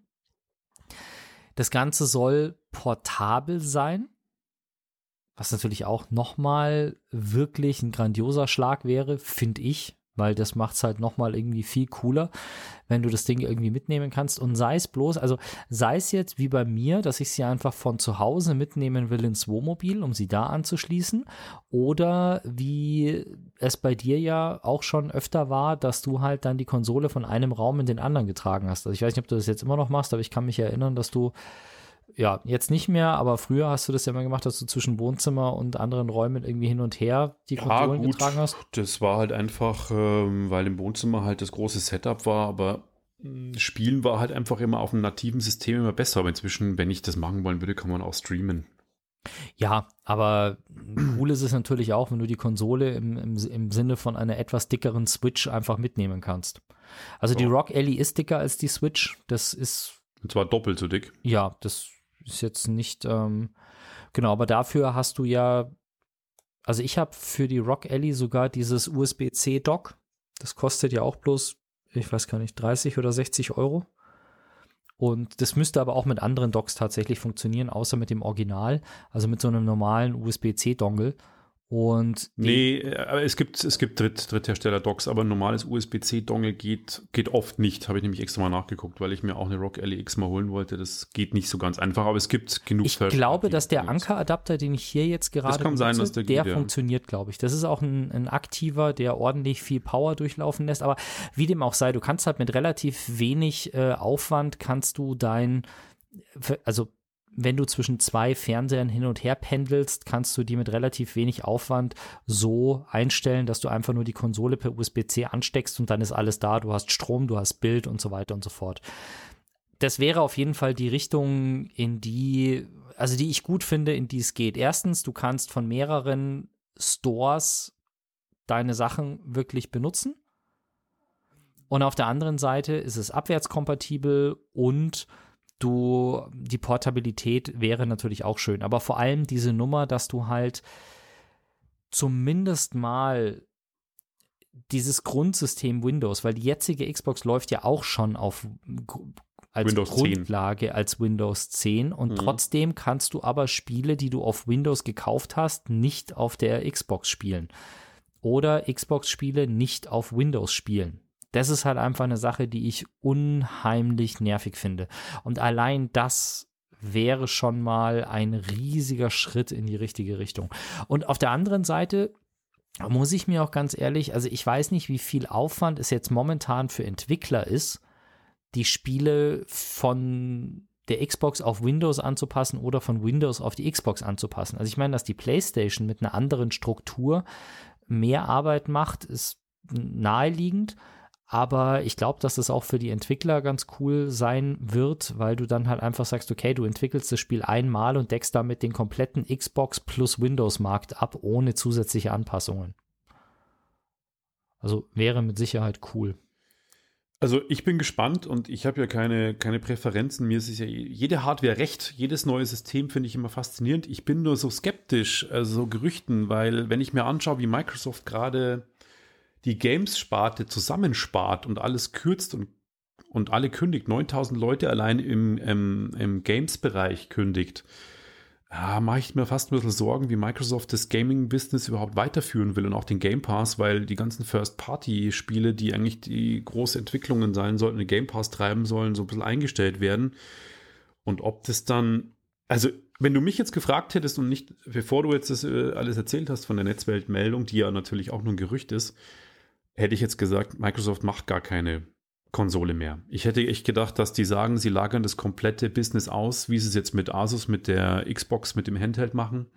Das Ganze soll portabel sein, was natürlich auch nochmal wirklich ein grandioser Schlag wäre, finde ich, weil das macht es halt nochmal irgendwie viel cooler, wenn du das Ding irgendwie mitnehmen kannst. Und sei es jetzt wie bei mir, dass ich sie einfach von zu Hause mitnehmen will ins Wohnmobil, um sie da anzuschließen, oder wie es bei dir ja auch schon öfter war, dass du halt dann die Konsole von einem Raum in den anderen getragen hast. Also ich weiß nicht, ob du das jetzt immer noch machst, aber ich kann mich erinnern, dass du ja, jetzt nicht mehr, aber früher hast du das ja immer gemacht, dass du zwischen Wohnzimmer und anderen Räumen irgendwie hin und her die Konsolen getragen hast. Das war halt einfach, weil im Wohnzimmer halt das große Setup war, aber Spielen war halt einfach immer auf einem nativen System immer besser. Aber inzwischen, wenn ich das machen wollen würde, kann man auch streamen. Ja, aber cool ist es natürlich auch, wenn du die Konsole im Sinne von einer etwas dickeren Switch einfach mitnehmen kannst. Also die Rock Ally ist dicker als die Switch. Das ist. Und zwar doppelt so dick. Ja, das ist jetzt nicht, genau, aber dafür hast du ja, also ich habe für die Rock Ally sogar dieses USB-C-Dock. Das kostet ja auch bloß, ich weiß gar nicht, 30 oder 60 €. Und das müsste aber auch mit anderen Docks tatsächlich funktionieren, außer mit dem Original, also mit so einem normalen USB-C-Dongle. Und aber es gibt Dritthersteller-Docks, aber ein normales USB-C-Dongle geht oft nicht. Habe ich nämlich extra mal nachgeguckt, weil ich mir auch eine Rock Ally X mal holen wollte. Das geht nicht so ganz einfach, aber es gibt genug. Ich glaube, dass der Anker-Adapter, den ich hier jetzt gerade benutze, der funktioniert, glaube ich. Das ist auch ein aktiver, der ordentlich viel Power durchlaufen lässt. Aber wie dem auch sei, du kannst halt mit relativ wenig Aufwand kannst du wenn du zwischen zwei Fernsehern hin und her pendelst, kannst du die mit relativ wenig Aufwand so einstellen, dass du einfach nur die Konsole per USB-C ansteckst und dann ist alles da. Du hast Strom, du hast Bild und so weiter und so fort. Das wäre auf jeden Fall die Richtung, die ich gut finde, in die es geht. Erstens, du kannst von mehreren Stores deine Sachen wirklich benutzen. Und auf der anderen Seite ist es abwärtskompatibel und die Portabilität wäre natürlich auch schön, aber vor allem diese Nummer, dass du halt zumindest mal dieses Grundsystem Windows, weil die jetzige Xbox läuft ja auch schon als Windows Grundlage 10. Als Windows 10 und trotzdem kannst du aber Spiele, die du auf Windows gekauft hast, nicht auf der Xbox spielen oder Xbox-Spiele nicht auf Windows spielen. Das ist halt einfach eine Sache, die ich unheimlich nervig finde. Und allein das wäre schon mal ein riesiger Schritt in die richtige Richtung. Und auf der anderen Seite muss ich mir auch ganz ehrlich, also ich weiß nicht, wie viel Aufwand es jetzt momentan für Entwickler ist, die Spiele von der Xbox auf Windows anzupassen oder von Windows auf die Xbox anzupassen. Also ich meine, dass die PlayStation mit einer anderen Struktur mehr Arbeit macht, ist naheliegend. Aber ich glaube, dass das auch für die Entwickler ganz cool sein wird, weil du dann halt einfach sagst, okay, du entwickelst das Spiel einmal und deckst damit den kompletten Xbox plus Windows-Markt ab, ohne zusätzliche Anpassungen. Also wäre mit Sicherheit cool. Also ich bin gespannt und ich habe ja keine Präferenzen. Mir ist ja jede Hardware recht, jedes neue System finde ich immer faszinierend. Ich bin nur so skeptisch, also Gerüchten, weil wenn ich mir anschaue, wie Microsoft gerade die Games-Sparte zusammenspart und alles kürzt und alle kündigt, 9000 Leute allein im Games-Bereich kündigt, mache ich mir fast ein bisschen Sorgen, wie Microsoft das Gaming-Business überhaupt weiterführen will und auch den Game Pass, weil die ganzen First-Party-Spiele, die eigentlich die große Entwicklungen sein sollten, den Game Pass treiben sollen, so ein bisschen eingestellt werden. Und ob das dann, also wenn du mich jetzt gefragt hättest und nicht, bevor du jetzt das alles erzählt hast von der Netzweltmeldung, die ja natürlich auch nur ein Gerücht ist, hätte ich jetzt gesagt, Microsoft macht gar keine Konsole mehr. Ich hätte echt gedacht, dass die sagen, sie lagern das komplette Business aus, wie sie es jetzt mit Asus, mit der Xbox, mit dem Handheld machen.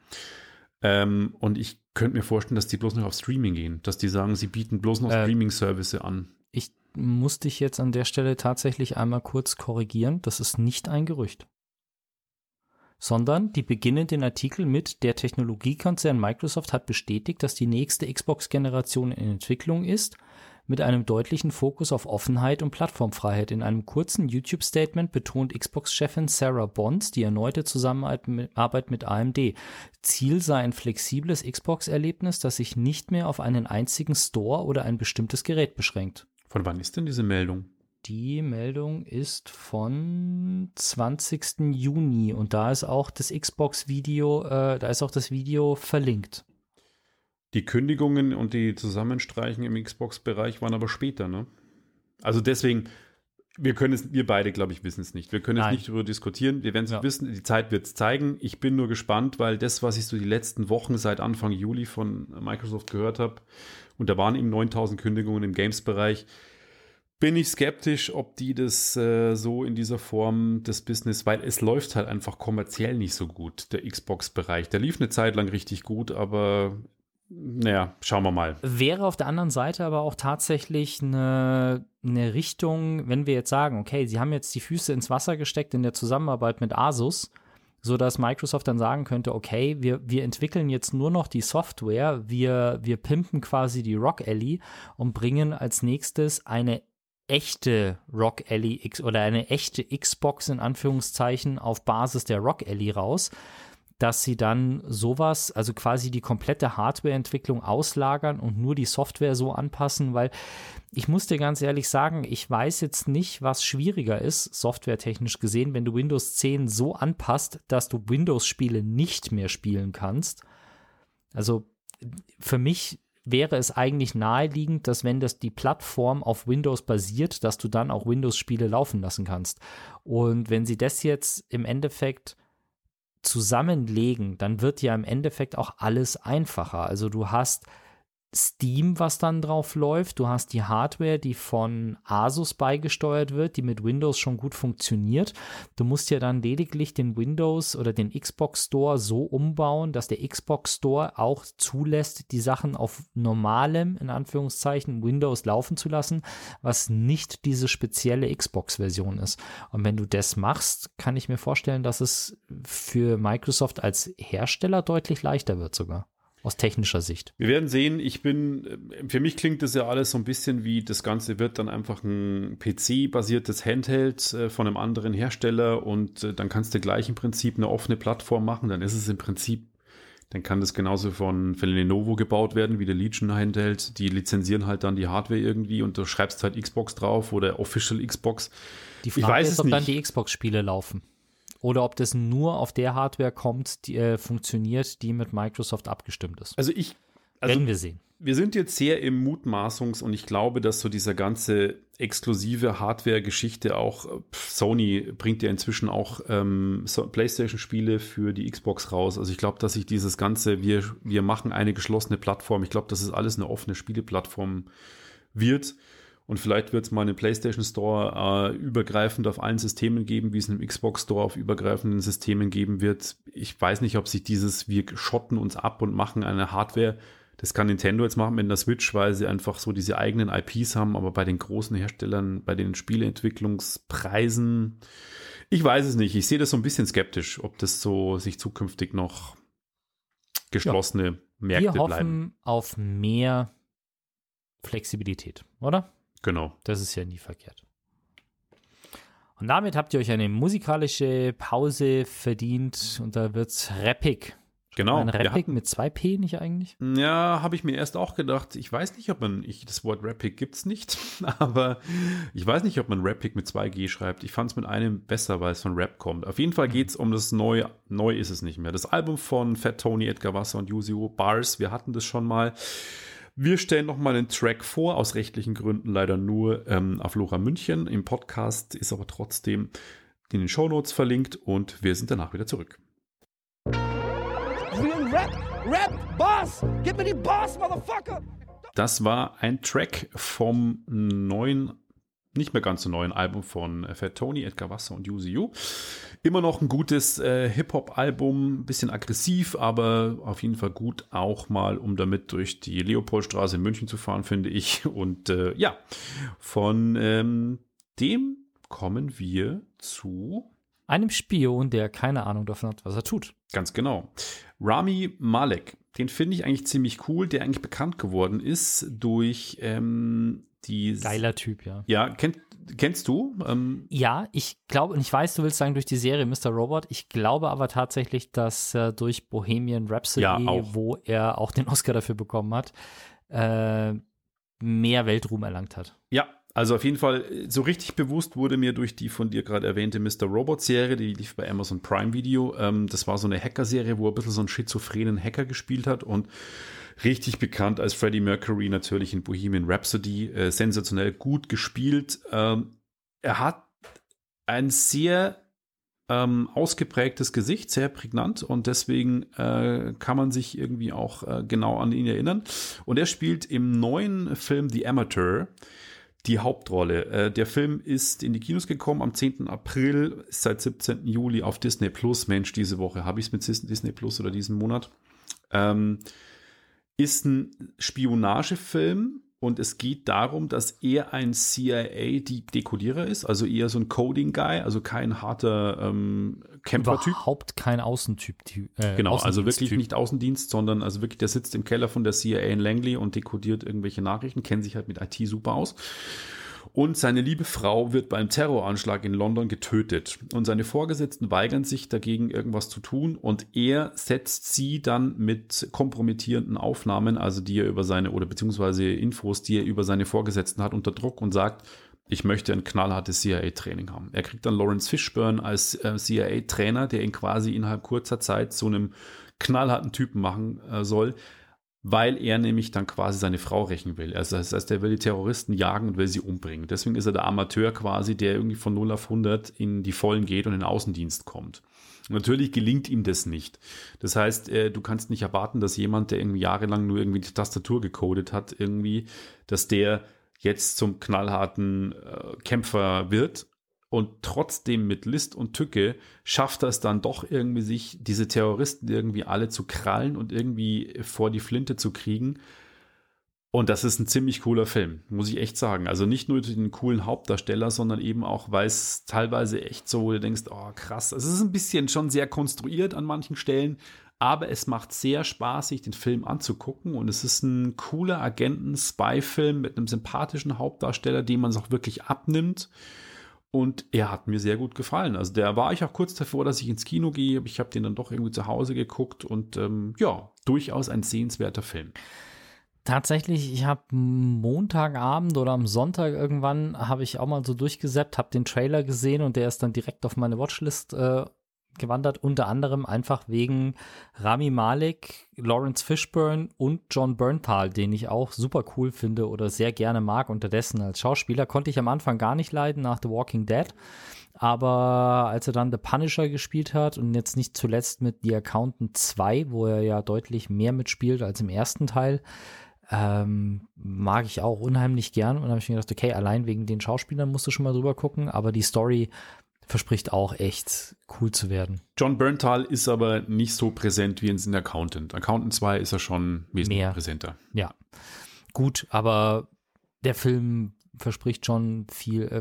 Und ich könnte mir vorstellen, dass die bloß noch auf Streaming gehen. Dass die sagen, sie bieten bloß noch Streaming-Service an. Ich muss dich jetzt an der Stelle tatsächlich einmal kurz korrigieren. Das ist nicht ein Gerücht. Sondern die beginnen den Artikel mit: Der Technologiekonzern Microsoft hat bestätigt, dass die nächste Xbox-Generation in Entwicklung ist, mit einem deutlichen Fokus auf Offenheit und Plattformfreiheit. In einem kurzen YouTube-Statement betont Xbox-Chefin Sarah Bond die erneute Zusammenarbeit mit AMD. Ziel sei ein flexibles Xbox-Erlebnis, das sich nicht mehr auf einen einzigen Store oder ein bestimmtes Gerät beschränkt. Von wann ist denn diese Meldung? Die Meldung ist von 20. Juni und da ist auch das Xbox-Video, das Video verlinkt. Die Kündigungen und die Zusammenstreichen im Xbox-Bereich waren aber später, ne? Also deswegen, wir beide, glaube ich, wissen es nicht. Wir können jetzt nicht darüber diskutieren. Wir werden es nicht wissen. Die Zeit wird es zeigen. Ich bin nur gespannt, weil das, was ich so die letzten Wochen seit Anfang Juli von Microsoft gehört habe, und da waren eben 9000 Kündigungen im Games-Bereich, bin ich skeptisch, ob die das so in dieser Form des Business, weil es läuft halt einfach kommerziell nicht so gut, der Xbox-Bereich. Der lief eine Zeit lang richtig gut, aber naja, schauen wir mal. Wäre auf der anderen Seite aber auch tatsächlich eine Richtung, wenn wir jetzt sagen, okay, sie haben jetzt die Füße ins Wasser gesteckt in der Zusammenarbeit mit Asus, sodass Microsoft dann sagen könnte, okay, wir entwickeln jetzt nur noch die Software, wir pimpen quasi die Rock Ally und bringen als nächstes eine echte Rock Ally oder eine echte Xbox in Anführungszeichen auf Basis der Rock Ally raus, dass sie dann sowas, also quasi die komplette Hardwareentwicklung auslagern und nur die Software so anpassen, weil ich muss dir ganz ehrlich sagen, ich weiß jetzt nicht, was schwieriger ist, softwaretechnisch gesehen, wenn du Windows 10 so anpasst, dass du Windows-Spiele nicht mehr spielen kannst. Also für mich wäre es eigentlich naheliegend, dass wenn das die Plattform auf Windows basiert, dass du dann auch Windows-Spiele laufen lassen kannst. Und wenn sie das jetzt im Endeffekt zusammenlegen, dann wird ja im Endeffekt auch alles einfacher. Also du hast Steam, was dann drauf läuft, du hast die Hardware, die von Asus beigesteuert wird, die mit Windows schon gut funktioniert. Du musst ja dann lediglich den Windows oder den Xbox Store so umbauen, dass der Xbox Store auch zulässt, die Sachen auf normalem, in Anführungszeichen, Windows laufen zu lassen, was nicht diese spezielle Xbox-Version ist. Und wenn du das machst, kann ich mir vorstellen, dass es für Microsoft als Hersteller deutlich leichter wird sogar. Aus technischer Sicht. Wir werden sehen, für mich klingt das ja alles so ein bisschen wie, das Ganze wird dann einfach ein PC-basiertes Handheld von einem anderen Hersteller und dann kannst du gleich im Prinzip eine offene Plattform machen, dann ist es im Prinzip, dann kann das genauso von Lenovo gebaut werden wie der Legion Handheld, die lizenzieren halt dann die Hardware irgendwie und du schreibst halt Xbox drauf oder Official Xbox. Die Frage ist, ob dann die Xbox-Spiele laufen. Oder ob das nur auf der Hardware kommt, die funktioniert, die mit Microsoft abgestimmt ist. Werden wir sehen. Wir sind jetzt sehr im Mutmaßungs- und ich glaube, dass so dieser ganze exklusive Hardware-Geschichte auch, Sony bringt ja inzwischen auch PlayStation-Spiele für die Xbox raus. Also ich glaube, dass sich dieses ganze, wir machen eine geschlossene Plattform, ich glaube, dass es alles eine offene Spieleplattform wird. Und vielleicht wird es mal einen PlayStation Store übergreifend auf allen Systemen geben, wie es einen Xbox Store auf übergreifenden Systemen geben wird. Ich weiß nicht, ob sich wir schotten uns ab und machen eine Hardware. Das kann Nintendo jetzt machen mit der Switch, weil sie einfach so diese eigenen IPs haben. Aber bei den großen Herstellern, bei den Spieleentwicklungspreisen, ich weiß es nicht. Ich sehe das so ein bisschen skeptisch, ob das so sich zukünftig noch geschlossene Märkte bleiben. Wir hoffen auf mehr Flexibilität, oder? Genau. Das ist ja nie verkehrt. Und damit habt ihr euch eine musikalische Pause verdient und da wird's rappig. Genau. Ein Rappig mit 2P nicht eigentlich? Ja, habe ich mir erst auch gedacht. Ich weiß nicht, das Wort Rappig gibt's nicht, aber ich weiß nicht, ob man Rappig mit 2G schreibt. Ich fand es mit einem besser, weil es von Rap kommt. Auf jeden Fall geht's um das Neue. Neu ist es nicht mehr. Das Album von Fat Tony, Edgar Wasser und Yuzio, Bars. Wir hatten das schon mal. Wir stellen nochmal einen Track vor, aus rechtlichen Gründen leider nur auf Lora München. Im Podcast ist aber trotzdem in den Shownotes verlinkt und wir sind danach wieder zurück. Rap, Boss! Gib mir die Boss, Motherfucker! Das war ein Track vom neuen, nicht mehr ganz so neuen Album von Fat Tony, Edgar Wasser und Yuzio. Immer noch ein gutes Hip-Hop-Album, ein bisschen aggressiv, aber auf jeden Fall gut auch mal, um damit durch die Leopoldstraße in München zu fahren, finde ich. Und von dem kommen wir zu einem Spion, der keine Ahnung davon hat, was er tut. Ganz genau. Rami Malek, den finde ich eigentlich ziemlich cool, der eigentlich bekannt geworden ist durch die... Geiler Typ, ja. Ja, kennst du? Ja, ich glaube, und ich weiß, du willst sagen durch die Serie Mr. Robot. Ich glaube aber tatsächlich, dass durch Bohemian Rhapsody, wo er auch den Oscar dafür bekommen hat, mehr Weltruhm erlangt hat. Ja, also auf jeden Fall, so richtig bewusst wurde mir durch die von dir gerade erwähnte Mr. Robot-Serie, die lief bei Amazon Prime Video. Das war so eine Hacker-Serie, wo er ein bisschen so einen schizophrenen Hacker gespielt hat und richtig bekannt als Freddie Mercury natürlich in Bohemian Rhapsody. Sensationell gut gespielt. Er hat ein sehr ausgeprägtes Gesicht, sehr prägnant und deswegen kann man sich irgendwie auch genau an ihn erinnern. Und er spielt im neuen Film The Amateur die Hauptrolle. Der Film ist in die Kinos gekommen am 10. April, seit 17. Juli auf Disney Plus. Mensch, diese Woche habe ich es mit Disney Plus oder diesen Monat. Ist ein Spionagefilm Und es geht darum, dass er ein CIA-Dekodierer ist, also eher so ein Coding-Guy, also kein harter Kämpfertyp. Überhaupt kein Außentyp. Genau, also wirklich nicht Außendienst, sondern also wirklich, der sitzt im Keller von der CIA in Langley und dekodiert irgendwelche Nachrichten, kennt sich halt mit IT super aus. Und seine liebe Frau wird beim Terroranschlag in London getötet. Und seine Vorgesetzten weigern sich dagegen, irgendwas zu tun. Und er setzt sie dann mit kompromittierenden Aufnahmen, also die er über seine, oder beziehungsweise Infos, die er über seine Vorgesetzten hat, unter Druck und sagt, ich möchte ein knallhartes CIA-Training haben. Er kriegt dann Lawrence Fishburne als CIA-Trainer, der ihn quasi innerhalb kurzer Zeit zu einem knallharten Typen machen soll, weil er nämlich dann quasi seine Frau rächen will. Also das heißt, er will die Terroristen jagen und will sie umbringen. Deswegen ist er der Amateur quasi, der irgendwie von 0 auf 100 in die Vollen geht und in den Außendienst kommt. Und natürlich gelingt ihm das nicht. Das heißt, du kannst nicht erwarten, dass jemand, der irgendwie jahrelang nur irgendwie die Tastatur gecodet hat, irgendwie, dass der jetzt zum knallharten Kämpfer wird. Und trotzdem mit List und Tücke schafft er es dann doch irgendwie, sich diese Terroristen irgendwie alle zu krallen und irgendwie vor die Flinte zu kriegen. Und das ist ein ziemlich cooler Film, muss ich echt sagen. Also nicht nur durch den coolen Hauptdarsteller, sondern eben auch, weil es teilweise echt so, wo du denkst, oh krass. Also es ist ein bisschen schon sehr konstruiert an manchen Stellen, aber es macht sehr Spaß, sich den Film anzugucken. Und es ist ein cooler Agenten-Spy-Film mit einem sympathischen Hauptdarsteller, dem man es auch wirklich abnimmt. Und er hat mir sehr gut gefallen. Also da war ich auch kurz davor, dass ich ins Kino gehe. Ich habe den dann doch irgendwie zu Hause geguckt und ja, durchaus ein sehenswerter Film. Tatsächlich, ich habe Montagabend oder am Sonntag irgendwann habe ich auch mal so durchgesäppt, habe den Trailer gesehen und der ist dann direkt auf meine Watchlist gewandert, unter anderem einfach wegen Rami Malek, Lawrence Fishburne und Jon Bernthal, den ich auch super cool finde oder sehr gerne mag unterdessen als Schauspieler. Konnte ich am Anfang gar nicht leiden nach The Walking Dead, aber als er dann The Punisher gespielt hat und jetzt nicht zuletzt mit The Accountant 2, wo er ja deutlich mehr mitspielt als im ersten Teil, mag ich auch unheimlich gern und habe ich mir gedacht, okay, allein wegen den Schauspielern musst du schon mal drüber gucken, aber die Story verspricht auch echt cool zu werden. Jon Bernthal ist aber nicht so präsent wie in The Accountant. Accountant 2 ist er schon wesentlich mehr präsenter. Ja, gut, aber der Film verspricht schon viel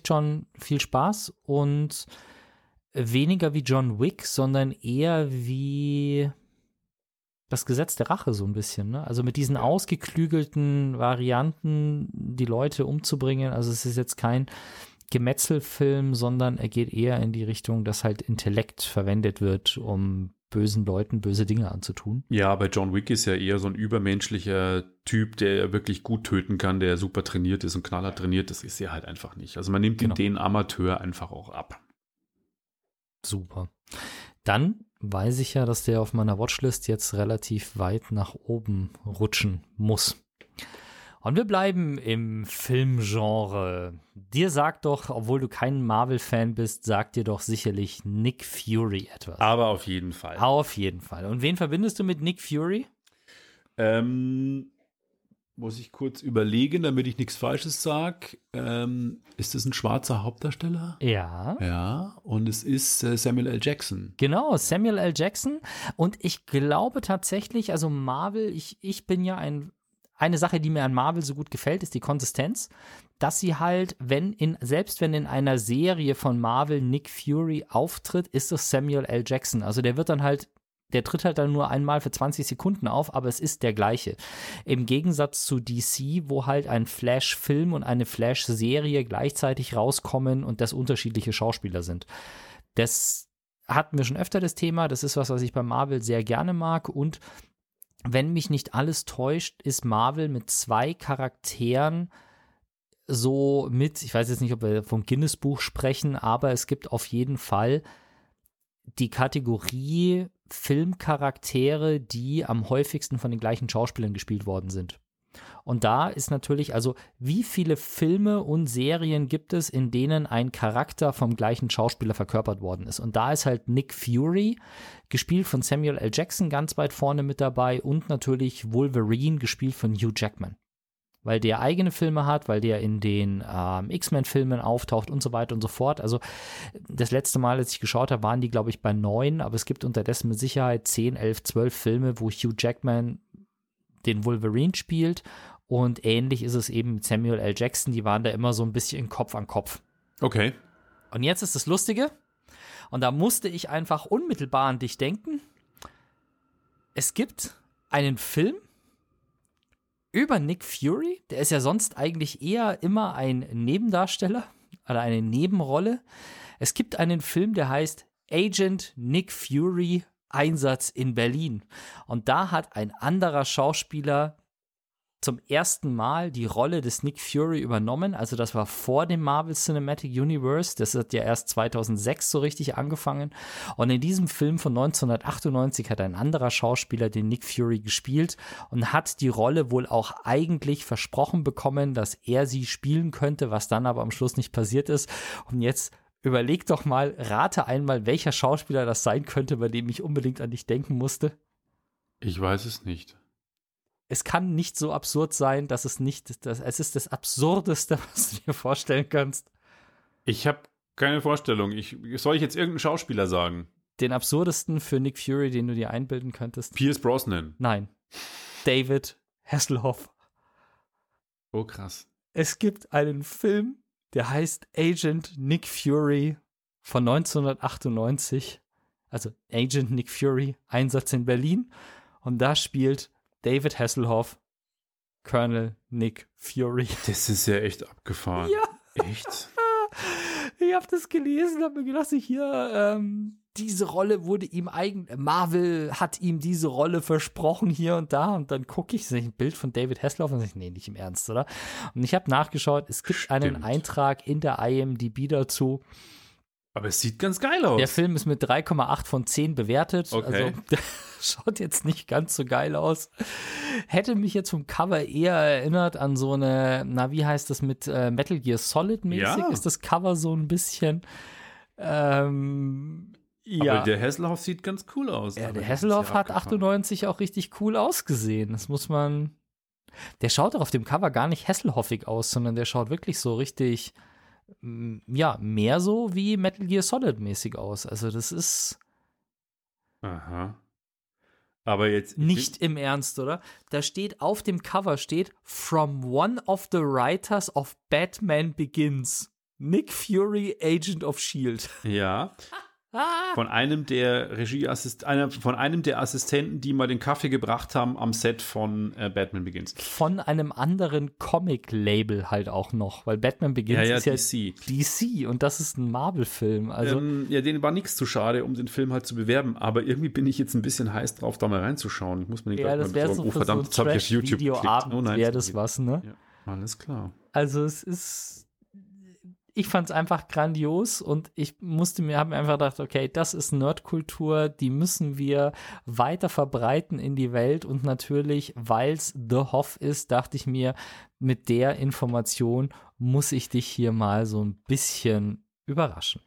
Spaß und weniger wie John Wick, sondern eher wie das Gesetz der Rache so ein bisschen, ne? Also mit diesen ausgeklügelten Varianten, die Leute umzubringen. Also es ist jetzt kein Gemetzelfilm, sondern er geht eher in die Richtung, dass halt Intellekt verwendet wird, um bösen Leuten böse Dinge anzutun. Ja, bei John Wick ist ja eher so ein übermenschlicher Typ, der wirklich gut töten kann, der super trainiert ist und knallhart trainiert. Das ist er halt einfach nicht. Also man nimmt ihm den Amateur einfach auch ab. Super. Dann weiß ich ja, dass der auf meiner Watchlist jetzt relativ weit nach oben rutschen muss. Und wir bleiben im Filmgenre. Dir sagt doch, obwohl du kein Marvel-Fan bist, sagt dir doch sicherlich Nick Fury etwas. Aber auf jeden Fall. Auf jeden Fall. Und wen verbindest du mit Nick Fury? Muss ich kurz überlegen, damit ich nichts Falsches sage. Ist es ein schwarzer Hauptdarsteller? Ja. Ja, und es ist Samuel L. Jackson. Genau, Samuel L. Jackson. Und ich glaube tatsächlich, also Marvel, ich bin ja eine Sache, die mir an Marvel so gut gefällt, ist die Konsistenz, dass sie halt, selbst wenn in einer Serie von Marvel Nick Fury auftritt, ist es Samuel L. Jackson. Also der tritt halt dann nur einmal für 20 Sekunden auf, aber es ist der gleiche. Im Gegensatz zu DC, wo halt ein Flash-Film und eine Flash-Serie gleichzeitig rauskommen und das unterschiedliche Schauspieler sind. Das hatten wir schon öfter das Thema, das ist was ich bei Marvel sehr gerne mag und wenn mich nicht alles täuscht, ist Marvel mit 2 Charakteren so ich weiß jetzt nicht, ob wir vom Guinness-Buch sprechen, aber es gibt auf jeden Fall die Kategorie Filmcharaktere, die am häufigsten von den gleichen Schauspielern gespielt worden sind. Und da ist natürlich, also wie viele Filme und Serien gibt es, in denen ein Charakter vom gleichen Schauspieler verkörpert worden ist? Und da ist halt Nick Fury, gespielt von Samuel L. Jackson, ganz weit vorne mit dabei und natürlich Wolverine, gespielt von Hugh Jackman. Weil der eigene Filme hat, weil der in den X-Men-Filmen auftaucht und so weiter und so fort. Also das letzte Mal, als ich geschaut habe, waren die, glaube ich, bei 9, aber es gibt unterdessen mit Sicherheit 10, 11, 12 Filme, wo Hugh Jackman den Wolverine spielt Und ähnlich ist es eben mit Samuel L. Jackson, die waren da immer so ein bisschen Kopf an Kopf. Okay. Und jetzt ist das Lustige, und da musste ich einfach unmittelbar an dich denken. Es gibt einen Film über Nick Fury, der ist ja sonst eigentlich eher immer ein Nebendarsteller oder eine Nebenrolle. Es gibt einen Film, der heißt Agent Nick Fury, Einsatz in Berlin. Und da hat ein anderer Schauspieler zum ersten Mal die Rolle des Nick Fury übernommen. Also das war vor dem Marvel Cinematic Universe. Das hat ja erst 2006 so richtig angefangen. Und in diesem Film von 1998 hat ein anderer Schauspieler den Nick Fury gespielt und hat die Rolle wohl auch eigentlich versprochen bekommen, dass er sie spielen könnte, was dann aber am Schluss nicht passiert ist. Und jetzt überleg doch mal, rate einmal, welcher Schauspieler das sein könnte, bei dem ich unbedingt an dich denken musste. Ich weiß es nicht. Es kann nicht so absurd sein, dass es es ist das Absurdeste, was du dir vorstellen kannst. Ich habe keine Vorstellung. Soll ich jetzt irgendeinen Schauspieler sagen? Den absurdesten für Nick Fury, den du dir einbilden könntest? Pierce Brosnan. Nein. David Hasselhoff. Oh, krass. Es gibt einen Film, der heißt Agent Nick Fury von 1998. Also Agent Nick Fury, Einsatz in Berlin. Und da spielt David Hasselhoff, Colonel Nick Fury. Das ist ja echt abgefahren. Ja. Echt? Ich habe das gelesen, habe mir gedacht, diese Rolle wurde ihm Marvel hat ihm diese Rolle versprochen hier und da. Und dann gucke ich, sehe ein Bild von David Hasselhoff und sage, nee, nicht im Ernst, oder? Und ich habe nachgeschaut, es gibt einen Eintrag in der IMDb dazu. Aber es sieht ganz geil aus. Der Film ist mit 3,8 von 10 bewertet. Okay. Also der schaut jetzt nicht ganz so geil aus. Hätte mich jetzt vom Cover eher erinnert an so eine, wie heißt das mit Metal Gear Solid mäßig? Ja. Ist das Cover so ein bisschen ja. Aber der Hasselhoff sieht ganz cool aus. Ja, der Hasselhoff hat 98 auch richtig cool ausgesehen. Das muss man. Der schaut doch auf dem Cover gar nicht Hasselhoffig aus, sondern der schaut wirklich so richtig, mehr so wie Metal Gear Solid mäßig aus. Also das ist. Aha. Aber jetzt. Nicht im Ernst, oder? Da steht auf dem Cover From one of the writers of Batman Begins. Nick Fury, Agent of S.H.I.E.L.D. Ja. Von einem der von einem der Assistenten, die mal den Kaffee gebracht haben am Set von Batman Begins. Von einem anderen Comic-Label halt auch noch, weil Batman Begins ist ja DC und das ist ein Marvel-Film. Also denen war nichts zu schade, um den Film halt zu bewerben, aber irgendwie bin ich jetzt ein bisschen heiß drauf, da mal reinzuschauen. Ich muss mir nicht das wäre so für so ein Trash-Video-Abend wäre das was, ne? Ja, alles klar. Also ich fand es einfach grandios und ich habe mir einfach gedacht, okay, das ist Nerdkultur, die müssen wir weiter verbreiten in die Welt und natürlich, weil es The Hoff ist, dachte ich mir, mit der Information muss ich dich hier mal so ein bisschen überraschen.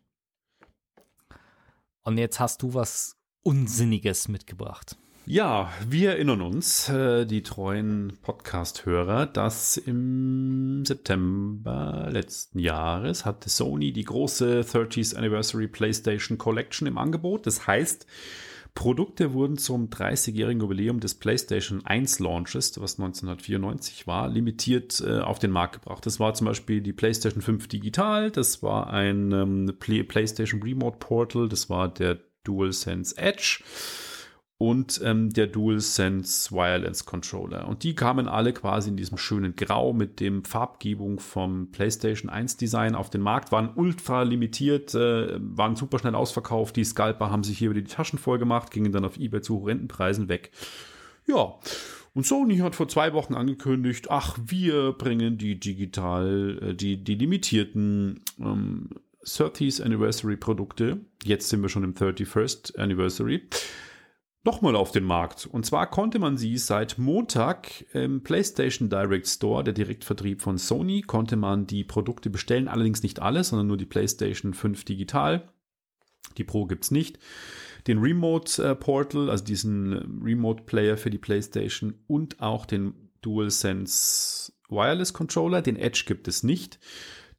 Und jetzt hast du was Unsinniges mitgebracht. Ja, wir erinnern uns, die treuen Podcast-Hörer, dass im September letzten Jahres hatte Sony die große 30th Anniversary PlayStation Collection im Angebot. Das heißt, Produkte wurden zum 30-jährigen Jubiläum des PlayStation 1 Launches, was 1994 war, limitiert auf den Markt gebracht. Das war zum Beispiel die PlayStation 5 Digital, das war ein PlayStation Remote Portal, das war der DualSense Edge und der DualSense Wireless Controller. Und die kamen alle quasi in diesem schönen Grau mit dem Farbgebung vom PlayStation 1 Design auf den Markt, waren ultra limitiert, waren super schnell ausverkauft. Die Scalper haben sich hier über die Taschen voll gemacht, gingen dann auf eBay zu horrenden Preisen weg. Ja, und Sony hat vor 2 Wochen angekündigt, wir bringen die die limitierten 30th Anniversary Produkte, jetzt sind wir schon im 31st Anniversary, nochmal auf den Markt. Und zwar konnte man sie seit Montag im PlayStation Direct Store, der Direktvertrieb von Sony, konnte man die Produkte bestellen. Allerdings nicht alle, sondern nur die PlayStation 5 Digital. Die Pro gibt es nicht. Den Remote Portal, also diesen Remote Player für die PlayStation und auch den DualSense Wireless Controller. Den Edge gibt es nicht.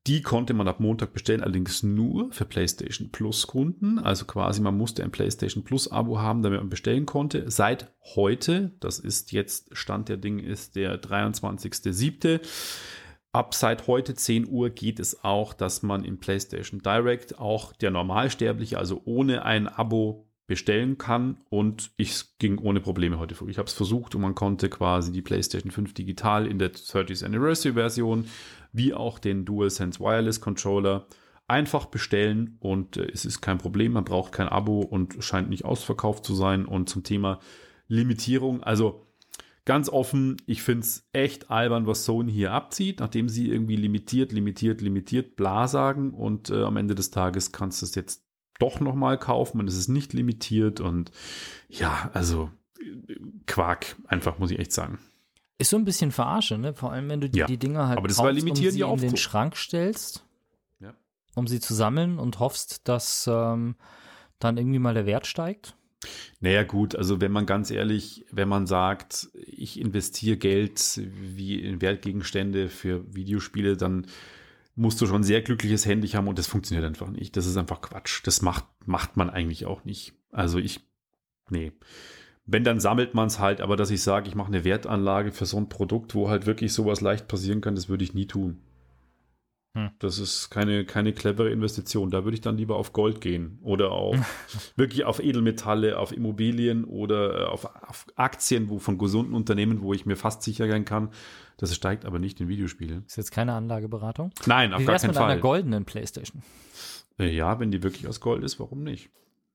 Die konnte man ab Montag bestellen, allerdings nur für PlayStation Plus Kunden. Also quasi, man musste ein PlayStation Plus Abo haben, damit man bestellen konnte. Seit heute, das ist jetzt, Stand der Dinge ist der 23.07. Ab seit heute 10 Uhr geht es auch, dass man im PlayStation Direct auch der Normalsterbliche, also ohne ein Abo, bestellen kann, und es ging ohne Probleme heute vor. Ich habe es versucht und man konnte quasi die PlayStation 5 digital in der 30th Anniversary Version wie auch den DualSense Wireless Controller einfach bestellen, und es ist kein Problem, man braucht kein Abo und scheint nicht ausverkauft zu sein. Und zum Thema Limitierung, also ganz offen, ich finde es echt albern, was Sony hier abzieht, nachdem sie irgendwie limitiert, bla sagen, und am Ende des Tages kannst du es jetzt doch nochmal kaufen und es ist nicht limitiert, und ja, also Quark, einfach, muss ich echt sagen. Ist so ein bisschen Verarsche, ne? Vor allem, wenn du die Dinger halt aber das war limitieren, in den Schrank stellst, um sie zu sammeln und hoffst, dass dann irgendwie mal der Wert steigt. Naja gut, also wenn man ganz ehrlich, wenn man sagt, ich investiere Geld wie in Wertgegenstände für Videospiele, dann musst du schon ein sehr glückliches Handy haben, und das funktioniert einfach nicht. Das ist einfach Quatsch. Das macht man eigentlich auch nicht. Also nee. Wenn, dann sammelt man es halt, aber dass ich sage, ich mache eine Wertanlage für so ein Produkt, wo halt wirklich sowas leicht passieren kann, das würde ich nie tun. Das ist keine clevere Investition. Da würde ich dann lieber auf Gold gehen oder wirklich auf Edelmetalle, auf Immobilien oder auf Aktien von gesunden Unternehmen, wo ich mir fast sicher sein kann, das steigt, aber nicht in Videospiele. Ist jetzt keine Anlageberatung? Nein, auf gar keinen Fall. Wie wär's mit einer goldenen PlayStation? Ja, wenn die wirklich aus Gold ist, warum nicht?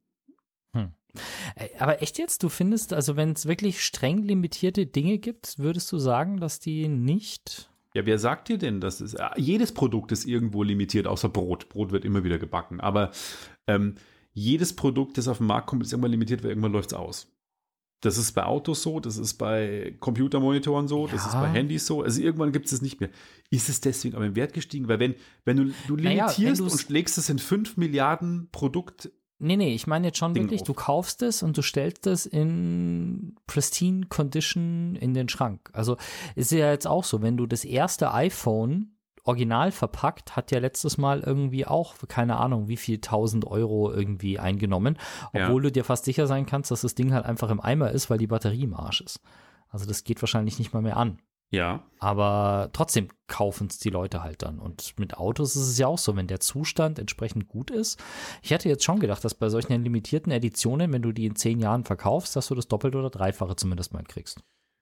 Aber echt jetzt, du findest, also wenn es wirklich streng limitierte Dinge gibt, würdest du sagen, dass die nicht... Ja, wer sagt dir denn, dass jedes Produkt ist irgendwo limitiert, außer Brot. Brot wird immer wieder gebacken. Aber jedes Produkt, das auf den Markt kommt, ist irgendwann limitiert, weil irgendwann läuft es aus. Das ist bei Autos so, das ist bei Computermonitoren so, das ist bei Handys so. Also irgendwann gibt es es nicht mehr. Ist es deswegen aber im Wert gestiegen? Weil wenn du limitierst und legst es in 5 Milliarden Produkt. Nee, ich meine jetzt schon wirklich, du kaufst es und du stellst es in pristine Condition in den Schrank. Also ist ja jetzt auch so, wenn du das erste iPhone original verpackt, hat ja letztes Mal irgendwie auch, keine Ahnung, wie viel 1.000 Euro irgendwie eingenommen, obwohl du dir fast sicher sein kannst, dass das Ding halt einfach im Eimer ist, weil die Batterie im Arsch ist. Also das geht wahrscheinlich nicht mal mehr an. Ja. Aber trotzdem kaufen es die Leute halt dann. Und mit Autos ist es ja auch so, wenn der Zustand entsprechend gut ist. Ich hätte jetzt schon gedacht, dass bei solchen limitierten Editionen, wenn du die in 10 Jahren verkaufst, dass du das Doppelte oder Dreifache zumindest mal kriegst.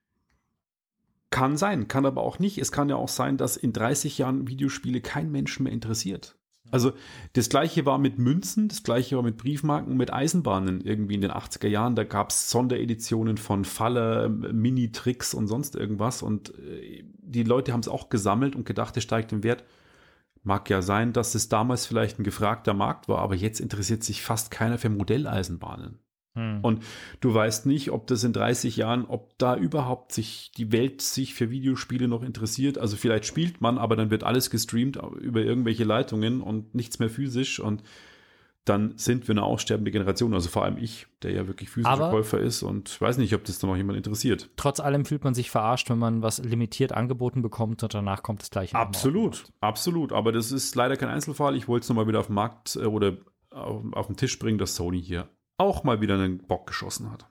Kann sein, kann aber auch nicht. Es kann ja auch sein, dass in 30 Jahren Videospiele kein Mensch mehr interessiert. Also das Gleiche war mit Münzen, das Gleiche war mit Briefmarken, mit Eisenbahnen irgendwie in den 80er Jahren. Da gab es Sondereditionen von Faller, Mini-Tricks und sonst irgendwas. Und die Leute haben es auch gesammelt und gedacht, es steigt im Wert. Mag ja sein, dass es damals vielleicht ein gefragter Markt war, aber jetzt interessiert sich fast keiner für Modelleisenbahnen. Und du weißt nicht, ob das in 30 Jahren, ob da überhaupt die Welt sich für Videospiele noch interessiert. Also vielleicht spielt man, aber dann wird alles gestreamt über irgendwelche Leitungen und nichts mehr physisch. Und dann sind wir eine aussterbende Generation. Also vor allem ich, der ja wirklich physischer Käufer ist, und weiß nicht, ob das dann noch jemand interessiert. Trotz allem fühlt man sich verarscht, wenn man was limitiert angeboten bekommt und danach kommt das Gleiche. Absolut. Aber das ist leider kein Einzelfall. Ich wollte es nochmal wieder auf den Markt oder auf den Tisch bringen, dass Sony hier auch mal wieder einen Bock geschossen hat.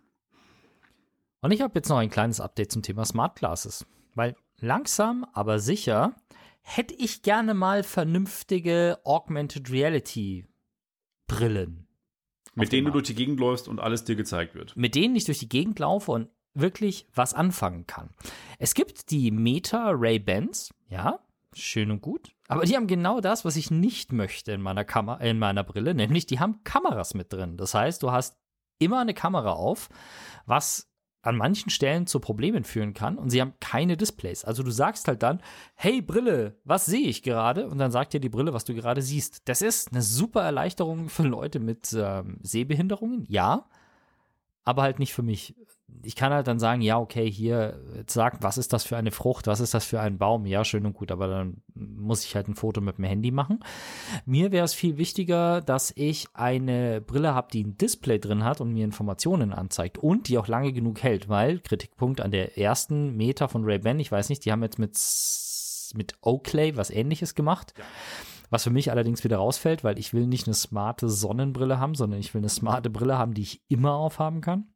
Und ich habe jetzt noch ein kleines Update zum Thema Smart Glasses. Weil langsam, aber sicher hätte ich gerne mal vernünftige Augmented Reality Brillen. Mit denen du durch die Gegend läufst und alles dir gezeigt wird. Mit denen ich durch die Gegend laufe und wirklich was anfangen kann. Es gibt die Meta Ray-Bans, ja, schön und gut. Aber die haben genau das, was ich nicht möchte in meiner Brille, nämlich die haben Kameras mit drin. Das heißt, du hast immer eine Kamera auf, was an manchen Stellen zu Problemen führen kann, und sie haben keine Displays. Also du sagst halt dann, hey Brille, was sehe ich gerade? Und dann sagt dir die Brille, was du gerade siehst. Das ist eine super Erleichterung für Leute mit Sehbehinderungen, ja, aber halt nicht für mich. Ich kann halt dann sagen, ja, okay, hier, sag, was ist das für eine Frucht, was ist das für ein Baum? Ja, schön und gut, aber dann muss ich halt ein Foto mit dem Handy machen. Mir wäre es viel wichtiger, dass ich eine Brille habe, die ein Display drin hat und mir Informationen anzeigt und die auch lange genug hält, weil, Kritikpunkt an der ersten Meta von Ray-Ban, ich weiß nicht, die haben jetzt jetzt mit Oakley was Ähnliches gemacht. Ja. Was für mich allerdings wieder rausfällt, weil ich will nicht eine smarte Sonnenbrille haben, sondern ich will eine smarte Brille haben, die ich immer aufhaben kann.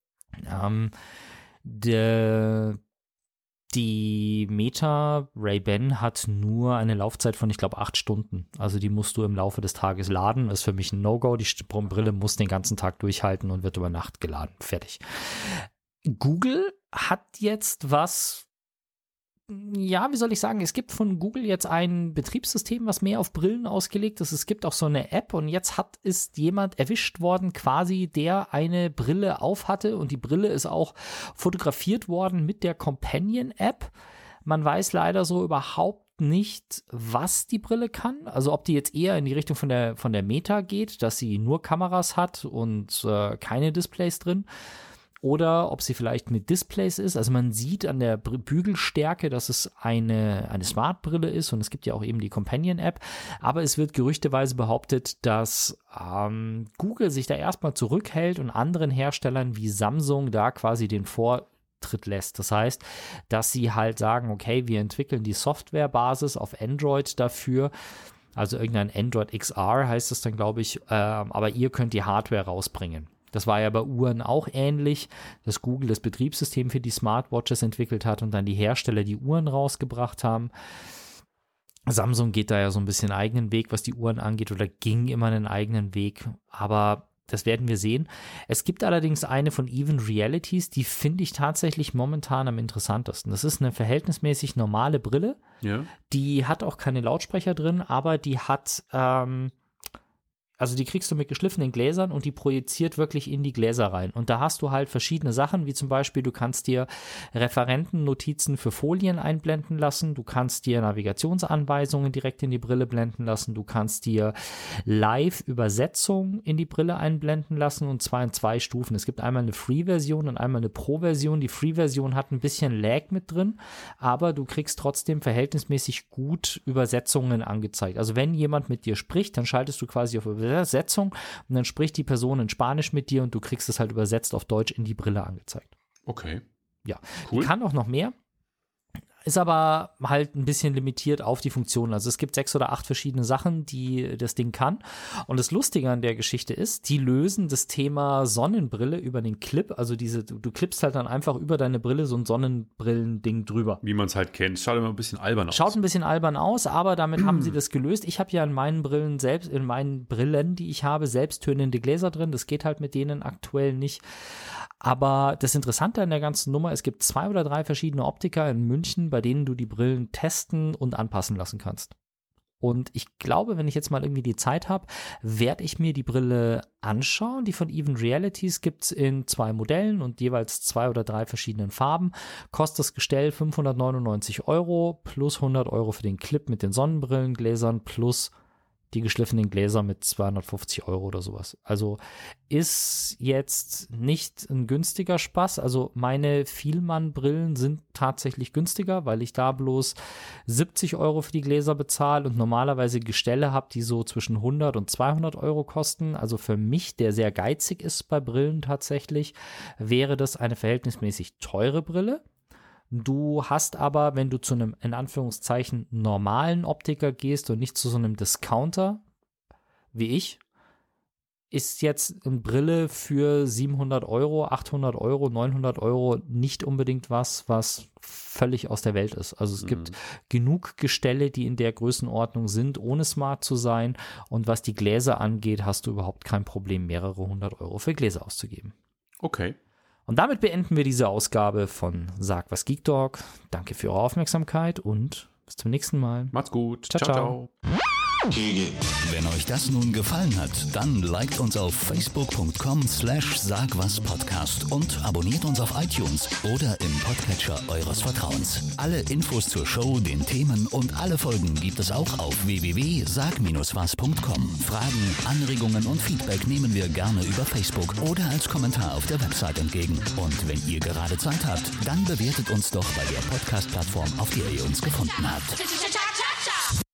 Die Meta Ray-Ban hat nur eine Laufzeit von, ich glaube, 8 Stunden. Also die musst du im Laufe des Tages laden. Das ist für mich ein No-Go. Die Brille muss den ganzen Tag durchhalten und wird über Nacht geladen. Fertig. Google hat jetzt was, ja, wie soll ich sagen, es gibt von Google jetzt ein Betriebssystem, was mehr auf Brillen ausgelegt ist. Es gibt auch so eine App und jetzt ist jemand erwischt worden, quasi, der eine Brille auf hatte und die Brille ist auch fotografiert worden mit der Companion-App. Man weiß leider so überhaupt nicht, was die Brille kann. Also ob die jetzt eher in die Richtung von der Meta geht, dass sie nur Kameras hat und keine Displays drin. Oder ob sie vielleicht mit Displays ist. Also man sieht an der Bügelstärke, dass es eine Smart-Brille ist und es gibt ja auch eben die Companion-App. Aber es wird gerüchteweise behauptet, dass Google sich da erstmal zurückhält und anderen Herstellern wie Samsung da quasi den Vortritt lässt. Das heißt, dass sie halt sagen, okay, wir entwickeln die Softwarebasis auf Android dafür. Also irgendein Android XR heißt es dann, glaube ich. Aber ihr könnt die Hardware rausbringen. Das war ja bei Uhren auch ähnlich, dass Google das Betriebssystem für die Smartwatches entwickelt hat und dann die Hersteller die Uhren rausgebracht haben. Samsung geht da ja so ein bisschen eigenen Weg, was die Uhren angeht, oder ging immer einen eigenen Weg, aber das werden wir sehen. Es gibt allerdings eine von Even Realities, die finde ich tatsächlich momentan am interessantesten. Das ist eine verhältnismäßig normale Brille, ja. Die hat auch keine Lautsprecher drin, aber die hat also die kriegst du mit geschliffenen Gläsern und die projiziert wirklich in die Gläser rein. Und da hast du halt verschiedene Sachen, wie zum Beispiel, du kannst dir Referentennotizen für Folien einblenden lassen, du kannst dir Navigationsanweisungen direkt in die Brille blenden lassen, du kannst dir Live-Übersetzung in die Brille einblenden lassen, und zwar in 2 Stufen. Es gibt einmal eine Free-Version und einmal eine Pro-Version. Die Free-Version hat ein bisschen Lag mit drin, aber du kriegst trotzdem verhältnismäßig gut Übersetzungen angezeigt. Also wenn jemand mit dir spricht, dann schaltest du quasi auf Übersetzung und dann spricht die Person in Spanisch mit dir und du kriegst es halt übersetzt auf Deutsch in die Brille angezeigt. Okay. Ja, cool. Die kann auch noch mehr, ist aber halt ein bisschen limitiert auf die Funktionen. Also es gibt 6 oder 8 verschiedene Sachen, die das Ding kann. Und das Lustige an der Geschichte ist, die lösen das Thema Sonnenbrille über den Clip. Also du klippst halt dann einfach über deine Brille so ein Sonnenbrillending drüber. Wie man es halt kennt. Schaut immer ein bisschen albern aus. Schaut ein bisschen albern aus, aber damit haben sie das gelöst. Ich habe ja in meinen Brillen, die ich habe, selbsttönende Gläser drin. Das geht halt mit denen aktuell nicht. Aber das Interessante an der ganzen Nummer, es gibt 2 oder 3 verschiedene Optiker in München, bei denen du die Brillen testen und anpassen lassen kannst. Und ich glaube, wenn ich jetzt mal irgendwie die Zeit habe, werde ich mir die Brille anschauen. Die von Even Realities gibt es in 2 Modellen und jeweils 2 oder 3 verschiedenen Farben. Kostet das Gestell 599 € plus 100 € für den Clip mit den Sonnenbrillengläsern plus die geschliffenen Gläser mit 250 € oder sowas. Also ist jetzt nicht ein günstiger Spaß. Also meine Vielmann-Brillen sind tatsächlich günstiger, weil ich da bloß 70 € für die Gläser bezahle und normalerweise Gestelle habe, die so zwischen 100 und 200 € kosten. Also für mich, der sehr geizig ist bei Brillen tatsächlich, wäre das eine verhältnismäßig teure Brille. Du hast aber, wenn du zu einem, in Anführungszeichen, normalen Optiker gehst und nicht zu so einem Discounter, wie ich, ist jetzt eine Brille für 700 €, 800 €, 900 € nicht unbedingt was völlig aus der Welt ist. Also es gibt genug Gestelle, die in der Größenordnung sind, ohne smart zu sein. Und was die Gläser angeht, hast du überhaupt kein Problem, mehrere 100 € für Gläser auszugeben. Okay. Und damit beenden wir diese Ausgabe von Sag was Geek Dog. Danke für eure Aufmerksamkeit und bis zum nächsten Mal. Macht's gut. Ciao, ciao. Wenn euch das nun gefallen hat, dann liked uns auf facebook.com/sagwaspodcast und abonniert uns auf iTunes oder im Podcatcher eures Vertrauens. Alle Infos zur Show, den Themen und alle Folgen gibt es auch auf www.sag-was.com. Fragen, Anregungen und Feedback nehmen wir gerne über Facebook oder als Kommentar auf der Website entgegen. Und wenn ihr gerade Zeit habt, dann bewertet uns doch bei der Podcast-Plattform, auf der ihr uns gefunden habt.